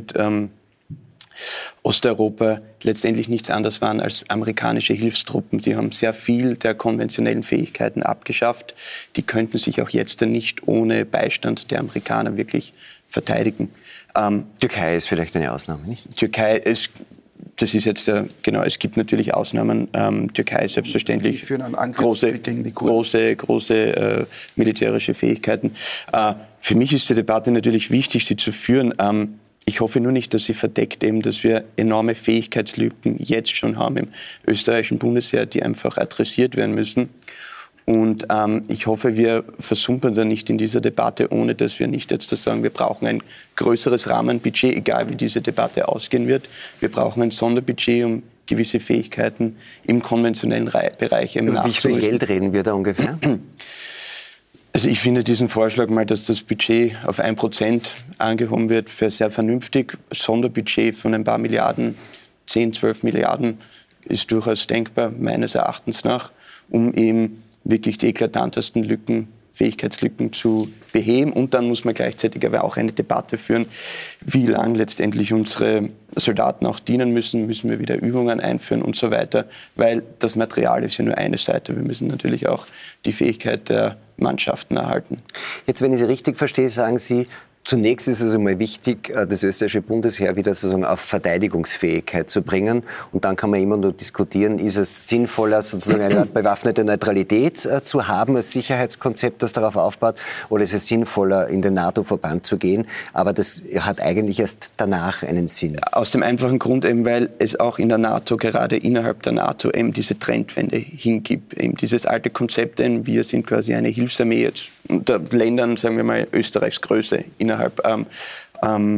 Südosteuropa, ähm, letztendlich nichts anderes waren als amerikanische Hilfstruppen. Die haben sehr viel der konventionellen Fähigkeiten abgeschafft. Die könnten sich auch jetzt nicht ohne Beistand der Amerikaner wirklich verteidigen. Ähm, Türkei ist vielleicht eine Ausnahme, nicht? Türkei ist Das ist jetzt, äh, genau, es gibt natürlich Ausnahmen. Ähm, Türkei ist selbstverständlich für einen große, gegen die große, große äh, militärische Fähigkeiten. Äh, für mich ist die Debatte natürlich wichtig, sie zu führen. Ähm, ich hoffe nur nicht, dass sie verdeckt eben, dass wir enorme Fähigkeitslücken jetzt schon haben im österreichischen Bundesheer, die einfach adressiert werden müssen. Und ähm, ich hoffe, wir versumpern da nicht in dieser Debatte, ohne dass wir nicht jetzt sagen, wir brauchen ein größeres Rahmenbudget, egal wie diese Debatte ausgehen wird. Wir brauchen ein Sonderbudget, um gewisse Fähigkeiten im konventionellen Bereich eben nachzurüsten. Wie viel Geld reden wir da ungefähr? Also ich finde diesen Vorschlag mal, dass das Budget auf ein Prozent angehoben wird, für sehr vernünftig. Sonderbudget von ein paar Milliarden, zehn, zwölf Milliarden ist durchaus denkbar, meines Erachtens nach, um eben wirklich die eklatantesten Lücken, Fähigkeitslücken zu beheben. Und dann muss man gleichzeitig aber auch eine Debatte führen, wie lange letztendlich unsere Soldaten auch dienen müssen, müssen wir wieder Übungen einführen und so weiter, weil das Material ist ja nur eine Seite. Wir müssen natürlich auch die Fähigkeit der Mannschaften erhalten. Jetzt, wenn ich Sie richtig verstehe, sagen Sie, zunächst ist es einmal wichtig, das österreichische Bundesheer wieder sozusagen auf Verteidigungsfähigkeit zu bringen. Und dann kann man immer nur diskutieren, ist es sinnvoller, sozusagen eine Art bewaffnete Neutralität äh, zu haben als Sicherheitskonzept, das darauf aufbaut, oder ist es sinnvoller, in den NATO-Verband zu gehen? Aber das hat eigentlich erst danach einen Sinn. Aus dem einfachen Grund eben, weil es auch in der NATO, gerade innerhalb der NATO, eben diese Trendwende hingibt. Eben dieses alte Konzept, denn wir sind quasi eine Hilfsarmee jetzt unter Ländern, sagen wir mal, Österreichs Größe innerhalb ähm, ähm,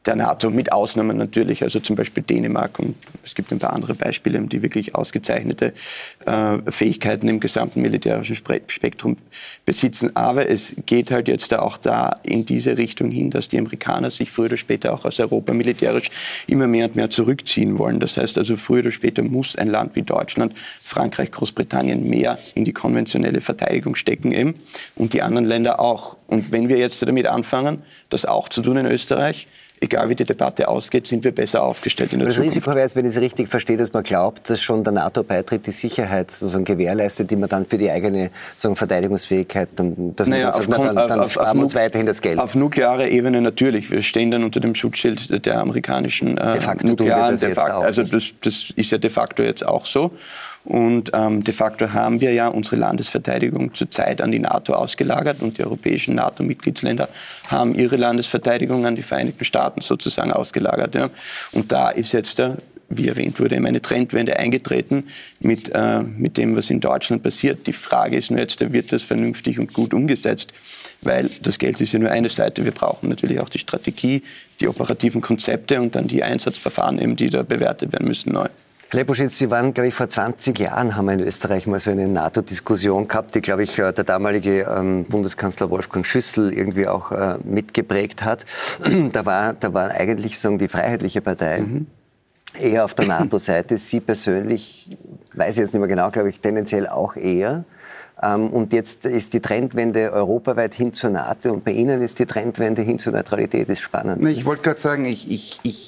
der NATO, mit Ausnahmen natürlich, also zum Beispiel Dänemark, und es gibt ein paar andere Beispiele, die wirklich ausgezeichnete äh, Fähigkeiten im gesamten militärischen Spektrum besitzen. Aber es geht halt jetzt auch da in diese Richtung hin, dass die Amerikaner sich früher oder später auch aus Europa militärisch immer mehr und mehr zurückziehen wollen. Das heißt also, früher oder später muss ein Land wie Deutschland, Frankreich, Großbritannien mehr in die konventionelle Verteidigung stecken eben, und die anderen Länder auch. Und wenn wir jetzt damit anfangen, das auch zu tun in Österreich, egal wie die Debatte ausgeht, sind wir besser aufgestellt in der das Zukunft. Das Risiko wäre jetzt, wenn ich es richtig verstehe, dass man glaubt, dass schon der NATO-Beitritt die Sicherheit sozusagen gewährleistet, die man dann für die eigene sozusagen Verteidigungsfähigkeit, dann, dass naja, man dann, sagt, na, dann, dann auf, sparen wir uns weiterhin das Geld. Auf nuklearer Ebene natürlich. Wir stehen dann unter dem Schutzschild der amerikanischen äh, de facto nuklearen. De facto, also das, das ist ja de facto jetzt auch so. Und ähm, de facto haben wir ja unsere Landesverteidigung zurzeit an die NATO ausgelagert, und die europäischen NATO-Mitgliedsländer haben ihre Landesverteidigung an die Vereinigten Staaten sozusagen ausgelagert. Ja. Und da ist jetzt, der, wie erwähnt wurde, eine Trendwende eingetreten mit, äh, mit dem, was in Deutschland passiert. Die Frage ist nur jetzt, wird das vernünftig und gut umgesetzt? Weil das Geld ist ja nur eine Seite. Wir brauchen natürlich auch die Strategie, die operativen Konzepte und dann die Einsatzverfahren, eben, die da bewertet werden müssen, neu. Herr Leposchitz, Sie waren, glaube ich, vor zwanzig Jahren haben wir in Österreich mal so eine NATO-Diskussion gehabt, die, glaube ich, der damalige ähm, Bundeskanzler Wolfgang Schüssel irgendwie auch äh, mitgeprägt hat. Da war, da war eigentlich sagen, die Freiheitliche Partei mhm. eher auf der NATO-Seite. Sie persönlich, weiß ich jetzt nicht mehr genau, glaube ich, tendenziell auch eher. Ähm, und jetzt ist die Trendwende europaweit hin zur NATO, und bei Ihnen ist die Trendwende hin zur Neutralität. Das ist spannend. Ich wollte gerade sagen, ich... ich, ich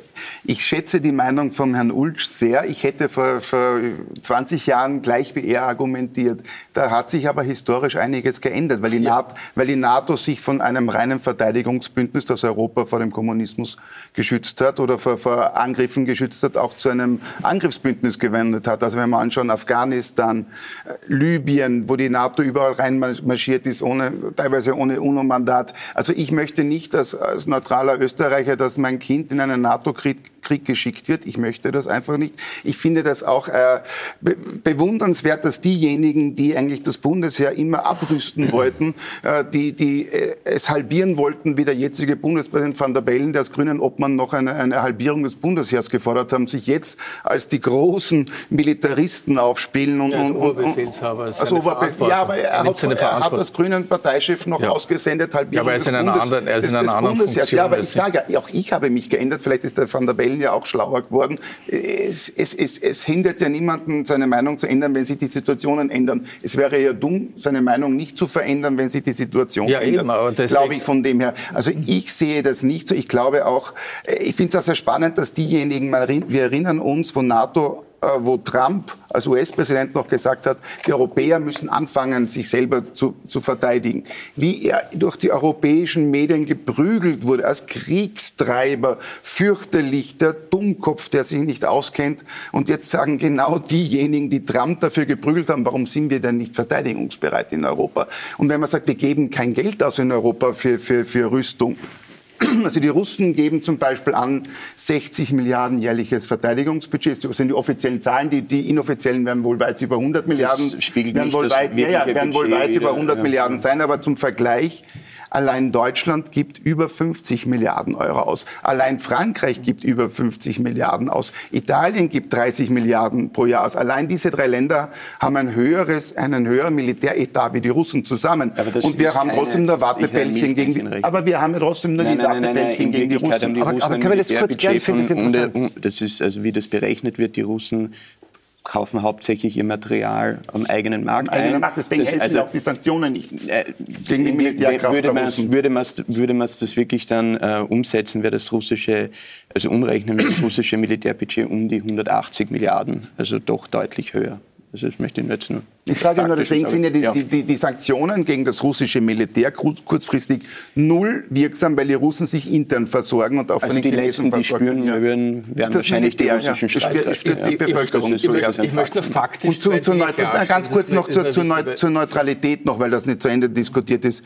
Ich schätze die Meinung von Herrn Ulsch sehr. Ich hätte vor, vor zwanzig Jahren gleich wie er argumentiert. Da hat sich aber historisch einiges geändert, weil die, ja. NATO, weil die NATO sich von einem reinen Verteidigungsbündnis, das Europa vor dem Kommunismus geschützt hat oder vor, vor Angriffen geschützt hat, auch zu einem Angriffsbündnis gewendet hat. Also wenn wir anschauen, Afghanistan, Libyen, wo die NATO überall reinmarschiert ist, ohne, teilweise ohne UNO-Mandat. Also ich möchte nicht als, als neutraler Österreicher, dass mein Kind in einen NATO-Krieg Krieg geschickt wird. Ich möchte das einfach nicht. Ich finde das auch äh, be bewundernswert, dass diejenigen, die eigentlich das Bundesheer immer abrüsten wollten, äh, die, die äh, es halbieren wollten, wie der jetzige Bundespräsident Van der Bellen, der als grünen Obmann noch eine, eine Halbierung des Bundesheers gefordert haben, sich jetzt als die großen Militaristen aufspielen. Und, als und, Oberbefehlshaber. Und, als Oberbefehl, ja, aber er hat, er hat als grünen Parteichef noch ja. ausgesendet, Halbierung ja, aber er ist des, in einer Bundes, anderen, er ist des, in einer des anderen Bundesheers. Funktion. Ja, aber ich sage ja, auch ich habe mich geändert. Vielleicht ist der Van der Bellen ja auch schlauer geworden. Es, es, es, es hindert ja niemanden, seine Meinung zu ändern, wenn sich die Situationen ändern. Es wäre ja dumm, seine Meinung nicht zu verändern, wenn sich die Situation ja, ändert. Eben, aber glaube ich von dem her. Also ich sehe das nicht so. Ich glaube auch, ich finde es auch sehr spannend, dass diejenigen, wir erinnern uns von NATO, wo Trump als U S-Präsident noch gesagt hat, die Europäer müssen anfangen, sich selber zu, zu verteidigen. Wie er durch die europäischen Medien geprügelt wurde, als Kriegstreiber, fürchterlich, der Dummkopf, der sich nicht auskennt. Und jetzt sagen genau diejenigen, die Trump dafür geprügelt haben, warum sind wir denn nicht verteidigungsbereit in Europa? Und wenn man sagt, wir geben kein Geld aus in Europa für, für, für Rüstung, also die Russen geben zum Beispiel an sechzig Milliarden jährliches Verteidigungsbudget. Das sind die offiziellen Zahlen. Die, die inoffiziellen werden wohl weit über hundert Milliarden, werden wohl weit, ja, ja, werden wohl weit über hundert ja. Milliarden sein. Aber zum Vergleich, allein Deutschland gibt über fünfzig Milliarden Euro aus. Allein Frankreich gibt über fünfzig Milliarden aus. Italien gibt dreißig Milliarden pro Jahr aus. Allein diese drei Länder haben ein höheres, einen höheren Militäretat wie die Russen zusammen. Und wir haben trotzdem nur Wattebällchen gegen die, aber wir haben ja trotzdem nur nein, die Wattebällchen nein, nein, nein, gegen die Russen. Die aber, Russen aber können wir das kurz gleich finden? Das ist interessant. Das ist, also wie das berechnet wird, die Russen kaufen hauptsächlich ihr Material am eigenen Markt ein. Eigenen Markt, deswegen das, helfen also, auch die Sanktionen nichts äh, gegen die Militärkraft würde der Russen. Würde man würde man das wirklich dann äh, umsetzen, wäre das russische, also umrechnen, wäre das russische Militärbudget um die hundertachtzig Milliarden, also doch deutlich höher. Also das möchte ich jetzt nur. Ich sage nur, deswegen sind ja die, ja. Die, die, die Sanktionen gegen das russische Militär kurzfristig null wirksam, weil die Russen sich intern versorgen und auch also von den die Chinesen die spüren, ja. werden, werden wahrscheinlich die russischen ja. Streitkräfte. Spürt die Bevölkerung ich, ich, ich möchte faktisch... Und zu, zu Neutral- ganz kurz noch zur, zur, Neu- zur Neutralität noch, weil das nicht zu Ende diskutiert ist.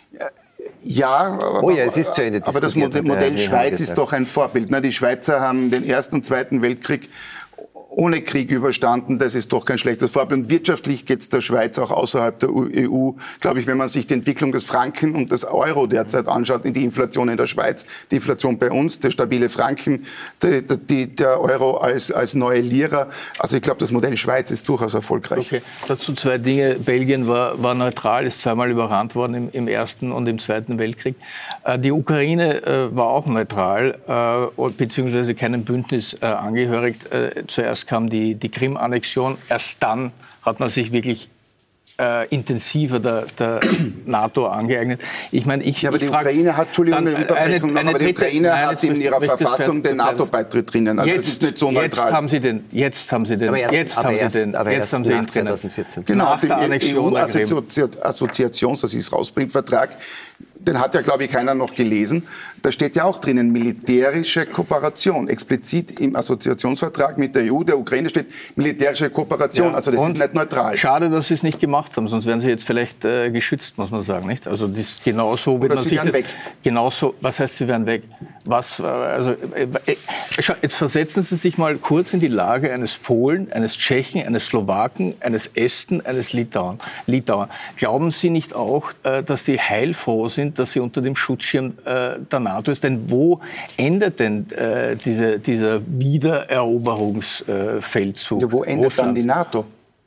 Ja, aber, oh ja, es ist zu Ende aber das Modell, Modell Schweiz ist doch ein Vorbild. Die Schweizer haben den Ersten und Zweiten Weltkrieg ohne Krieg überstanden. Das ist doch kein schlechtes Vorbild. Und wirtschaftlich geht es der Schweiz auch außerhalb der E U, glaube ich, wenn man sich die Entwicklung des Franken und des Euro derzeit anschaut, in die Inflation in der Schweiz, die Inflation bei uns, der stabile Franken, die, die, der Euro als, als neue Lira. Also ich glaube, das Modell Schweiz ist durchaus erfolgreich. Okay, dazu zwei Dinge. Belgien war, war neutral, ist zweimal überrannt worden im, im Ersten und im Zweiten Weltkrieg. Äh, die Ukraine äh, war auch neutral, äh, beziehungsweise keinem Bündnis äh, angehörig. Äh, zuerst kam die, die Krim-Annexion, erst dann hat man sich wirklich äh, intensiver der, der NATO angeeignet. Ich meine, ich, ja, aber ich die frag, Ukraine hat, Entschuldigung, eine Unterbrechung noch, aber die Ukraine nein, hat in ihrer Verfassung den NATO-Beitritt drinnen. Also jetzt, das ist nicht so neutral. Jetzt haben sie den, jetzt haben sie den, aber erst, jetzt aber haben erst, sie den, aber jetzt erst haben sie nach ihn drinnen. zweitausendvierzehn. Genau, Nach der Annexion der Krim. E U-Assoziations, das ist rausbringt, Vertrag, den hat ja, glaube ich, keiner noch gelesen. Da steht ja auch drinnen militärische Kooperation. Explizit im Assoziationsvertrag mit der E U, der Ukraine steht militärische Kooperation. Ja, also das ist nicht neutral. Schade, dass sie es nicht gemacht haben, sonst wären sie jetzt vielleicht äh, geschützt, muss man sagen, nicht? Also das genauso wird Oder man sie sich wären das, weg. genauso. Was heißt, sie wären weg? Was? Also äh, äh, jetzt versetzen Sie sich mal kurz in die Lage eines Polen, eines Tschechen, eines Slowaken, eines Esten, eines Litauen. Litauer. Glauben Sie nicht auch, äh, dass die heilfroh sind, dass sie unter dem Schutzschirm äh, der NATO ist? Denn wo endet denn äh, diese, dieser Wiedereroberungsfeldzug? Ja, wo endet Russlands? dann die NATO?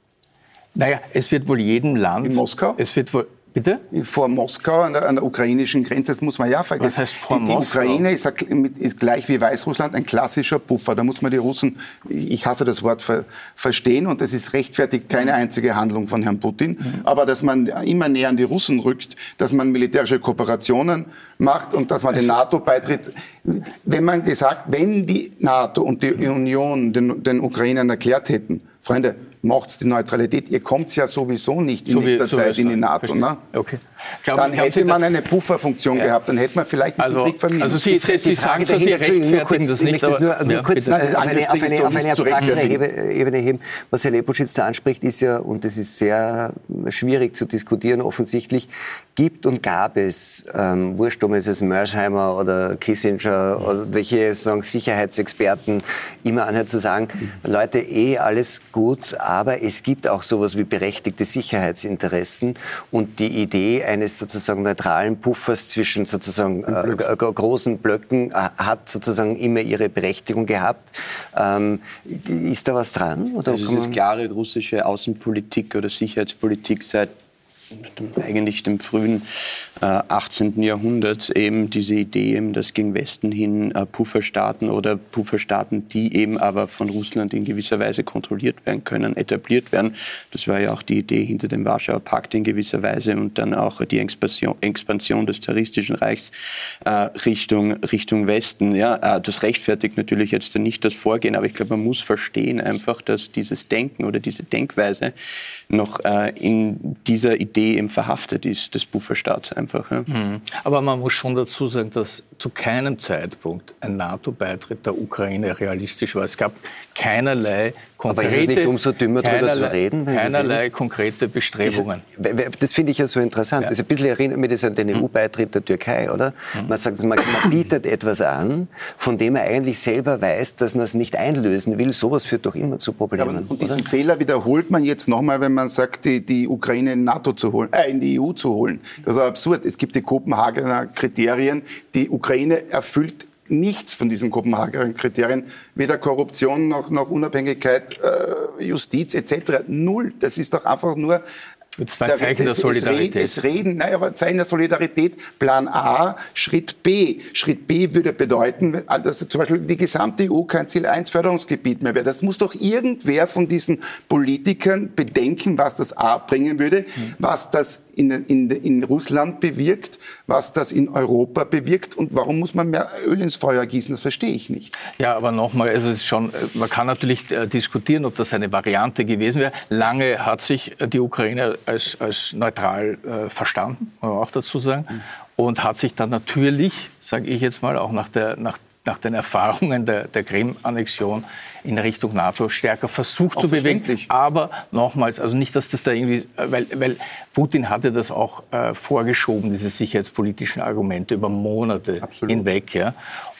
Naja, es wird wohl jedem Land... In Moskau? Es wird wohl... Bitte? Vor Moskau, an der, an der ukrainischen Grenze, das muss man ja vergessen. Was heißt vor die, die Moskau? Ukraine ist, ist gleich wie Weißrussland ein klassischer Puffer. Da muss man die Russen, ich hasse das Wort, ver, verstehen. Und das ist rechtfertigt keine einzige Handlung von Herrn Putin. Mhm. Aber dass man immer näher an die Russen rückt, dass man militärische Kooperationen macht und dass man den NATO beitritt. Wenn man gesagt, wenn die NATO und die Union den, den Ukrainern erklärt hätten, Freunde, macht's die Neutralität. Ihr kommt ja sowieso nicht in so wie, nächster so Zeit in die NATO. Ne? Okay. Dann hätte man eine Pufferfunktion ja. gehabt, dann hätte man vielleicht diesen also, Krieg vermieden. Also Sie, Sie, Sie sagen so, Sie rechtfertigen das nicht. Ich möchte nur, nur ja, kurz bitte. auf eine, auf eine, auf eine abstraktere Ebene heben. Was Herr Leposchitz da anspricht, ist ja, und das ist sehr schwierig zu diskutieren, offensichtlich gibt und gab es, ähm, wurscht, ob es jetzt Mersheimer oder Kissinger oder welche sagen, Sicherheitsexperten immer anhört zu sagen, Leute, eh alles gut, aber es gibt auch sowas wie berechtigte Sicherheitsinteressen und die Idee eines sozusagen neutralen Puffers zwischen sozusagen äh, großen Blöcken äh, hat sozusagen immer ihre Berechtigung gehabt. Ähm, ist da was dran? Oder also es ist klare russische Außenpolitik oder Sicherheitspolitik seit eigentlich dem frühen äh, achtzehnten Jahrhundert eben diese Idee, eben, dass gegen Westen hin äh, Pufferstaaten oder Pufferstaaten, die eben aber von Russland in gewisser Weise kontrolliert werden können, etabliert werden. Das war ja auch die Idee hinter dem Warschauer Pakt in gewisser Weise und dann auch die Expansion, Expansion des zaristischen Reichs äh, Richtung, Richtung Westen. Ja, äh, das rechtfertigt natürlich jetzt nicht das Vorgehen, aber ich glaube, man muss verstehen einfach, dass dieses Denken oder diese Denkweise noch äh, in dieser Idee eben verhaftet ist, des Pufferstaats einfach. Ja. Mhm. Aber man muss schon dazu sagen, dass zu keinem Zeitpunkt ein NATO-Beitritt der Ukraine realistisch war. Es gab keinerlei konkrete, aber ist es nicht umso dümmer, darüber zu reden? Keinerlei konkrete Bestrebungen. Es, das finde ich ja so interessant. Ja. Das ein bisschen erinnert mich das an den mhm. E U-Beitritt der Türkei, oder? Mhm. Man sagt, man, man bietet etwas an, von dem man eigentlich selber weiß, dass man es nicht einlösen will. Sowas führt doch immer zu Problemen. Ja, und diesen oder? Fehler wiederholt man jetzt nochmal, wenn man sagt, die, die Ukraine in NATO zu holen, äh, in die E U zu holen. Das ist absurd. Es gibt die Kopenhagener Kriterien. Die Ukraine erfüllt nichts von diesen Kopenhagener Kriterien. Weder Korruption noch, noch Unabhängigkeit, äh, Justiz et cetera. Null. Das ist doch einfach nur... Zwei Zeichen der Solidarität. Es reden, nein, aber Zeichen der Solidarität. Plan A, Schritt B. Schritt B würde bedeuten, dass zum Beispiel die gesamte E U kein Ziel eins Förderungsgebiet mehr wäre. Das muss doch irgendwer von diesen Politikern bedenken, was das A bringen würde, mhm. was das in, in, in Russland bewirkt, was das in Europa bewirkt und warum muss man mehr Öl ins Feuer gießen, das verstehe ich nicht. Ja, aber nochmal, also es ist schon, man kann natürlich äh, diskutieren, ob das eine Variante gewesen wäre. Lange hat sich die Ukraine als, als neutral äh, verstanden, muss man auch dazu sagen, mhm. und hat sich dann natürlich, sage ich jetzt mal, auch nach, der, nach, nach den Erfahrungen der, der Krim-Annexion in Richtung NATO stärker versucht auch zu bewegen. Aber nochmals, also nicht, dass das da irgendwie, weil, weil Putin hatte das auch äh, vorgeschoben, diese sicherheitspolitischen Argumente über Monate Absolut. hinweg. Ja.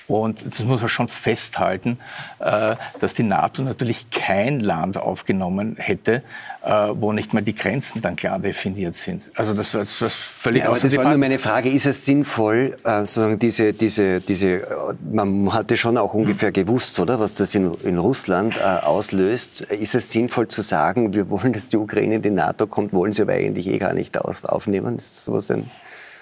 Und das muss man schon festhalten, dass die NATO natürlich kein Land aufgenommen hätte, wo nicht mal die Grenzen dann klar definiert sind. Also das war das völlig ja, aber das war nur meine Frage, ist es sinnvoll, sozusagen diese, diese, diese, man hatte schon auch ungefähr gewusst, oder, was das in, in Russland auslöst. Ist es sinnvoll zu sagen, wir wollen, dass die Ukraine in die NATO kommt, wollen sie aber eigentlich eh gar nicht aufnehmen? Ist sowas ein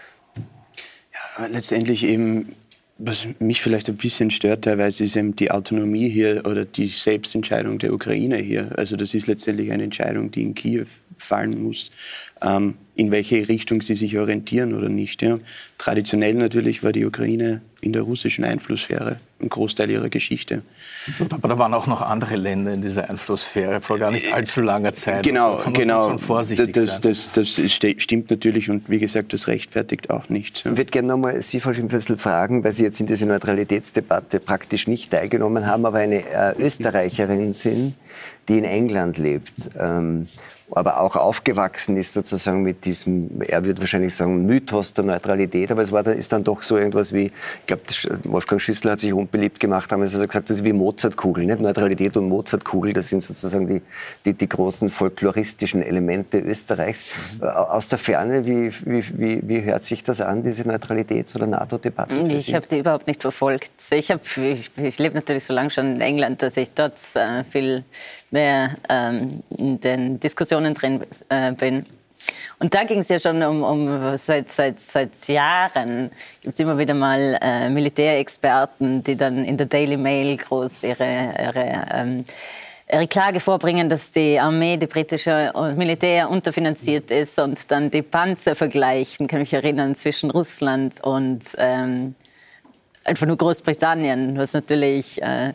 ja, letztendlich eben, was mich vielleicht ein bisschen stört teilweise, ist eben die Autonomie hier oder die Selbstentscheidung der Ukraine hier. Also das ist letztendlich eine Entscheidung, die in Kiew fallen muss, ähm, in welche Richtung sie sich orientieren oder nicht. Ja. Traditionell natürlich war die Ukraine in der russischen Einflusssphäre, ein Großteil ihrer Geschichte. Aber da waren auch noch andere Länder in dieser Einflusssphäre vor gar nicht allzu langer Zeit. Genau, also, genau. Schon vorsichtig das, das, das, das stimmt natürlich und wie gesagt, das rechtfertigt auch nichts. Ja. Ich würde gerne nochmal Sie, Frau Schimpfössl, fragen, weil Sie jetzt in dieser Neutralitätsdebatte praktisch nicht teilgenommen haben, aber eine äh, Österreicherin sind, die in England lebt. Ähm, aber auch aufgewachsen ist sozusagen mit diesem, er würde wahrscheinlich sagen, Mythos der Neutralität, aber es war, ist dann doch so irgendwas wie, ich glaube, Wolfgang Schüssel hat sich unbeliebt gemacht, haben also gesagt, das ist wie Mozartkugel, nicht? Neutralität und Mozartkugel, das sind sozusagen die, die, die großen folkloristischen Elemente Österreichs. Mhm. Aus der Ferne, wie, wie, wie, wie hört sich das an, diese Neutralitäts- oder NATO-Debatte? Ich habe die überhaupt nicht verfolgt. Ich, hab, ich, ich lebe natürlich so lange schon in England, dass ich dort äh, viel mehr ähm, in den Diskussionen drin äh, bin. Und da ging es ja schon um, um seit, seit, seit Jahren gibt es immer wieder mal äh, Militärexperten, die dann in der Daily Mail groß ihre, ihre, ähm, ihre Klage vorbringen, dass die Armee, die britische Militär unterfinanziert ist und dann die Panzer vergleichen, kann mich erinnern, zwischen Russland und ähm, einfach nur Großbritannien, was natürlich äh,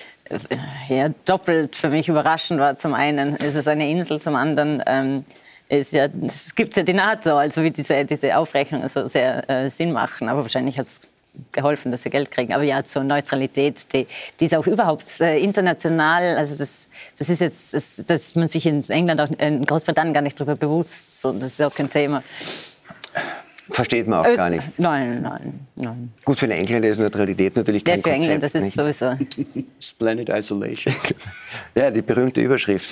ja, doppelt für mich überraschend war. Zum einen ist es eine Insel, zum anderen ähm, ist ja, es gibt ja die NATO, also wie diese, diese Aufrechnung also sehr äh, Sinn machen. Aber wahrscheinlich hat es geholfen, dass sie Geld kriegen. Aber ja, zur Neutralität, die, die ist auch überhaupt äh, international, also das, das ist jetzt, das, dass man sich in England, auch in Großbritannien gar nicht darüber bewusst, so, das ist auch kein Thema. Versteht man auch gar nicht. Nein, nein, nein. Gut, für den Engländer ist Neutralität natürlich kein ja, für Konzept. England, das ist nicht? sowieso. Splendid Isolation. Ja, die berühmte Überschrift.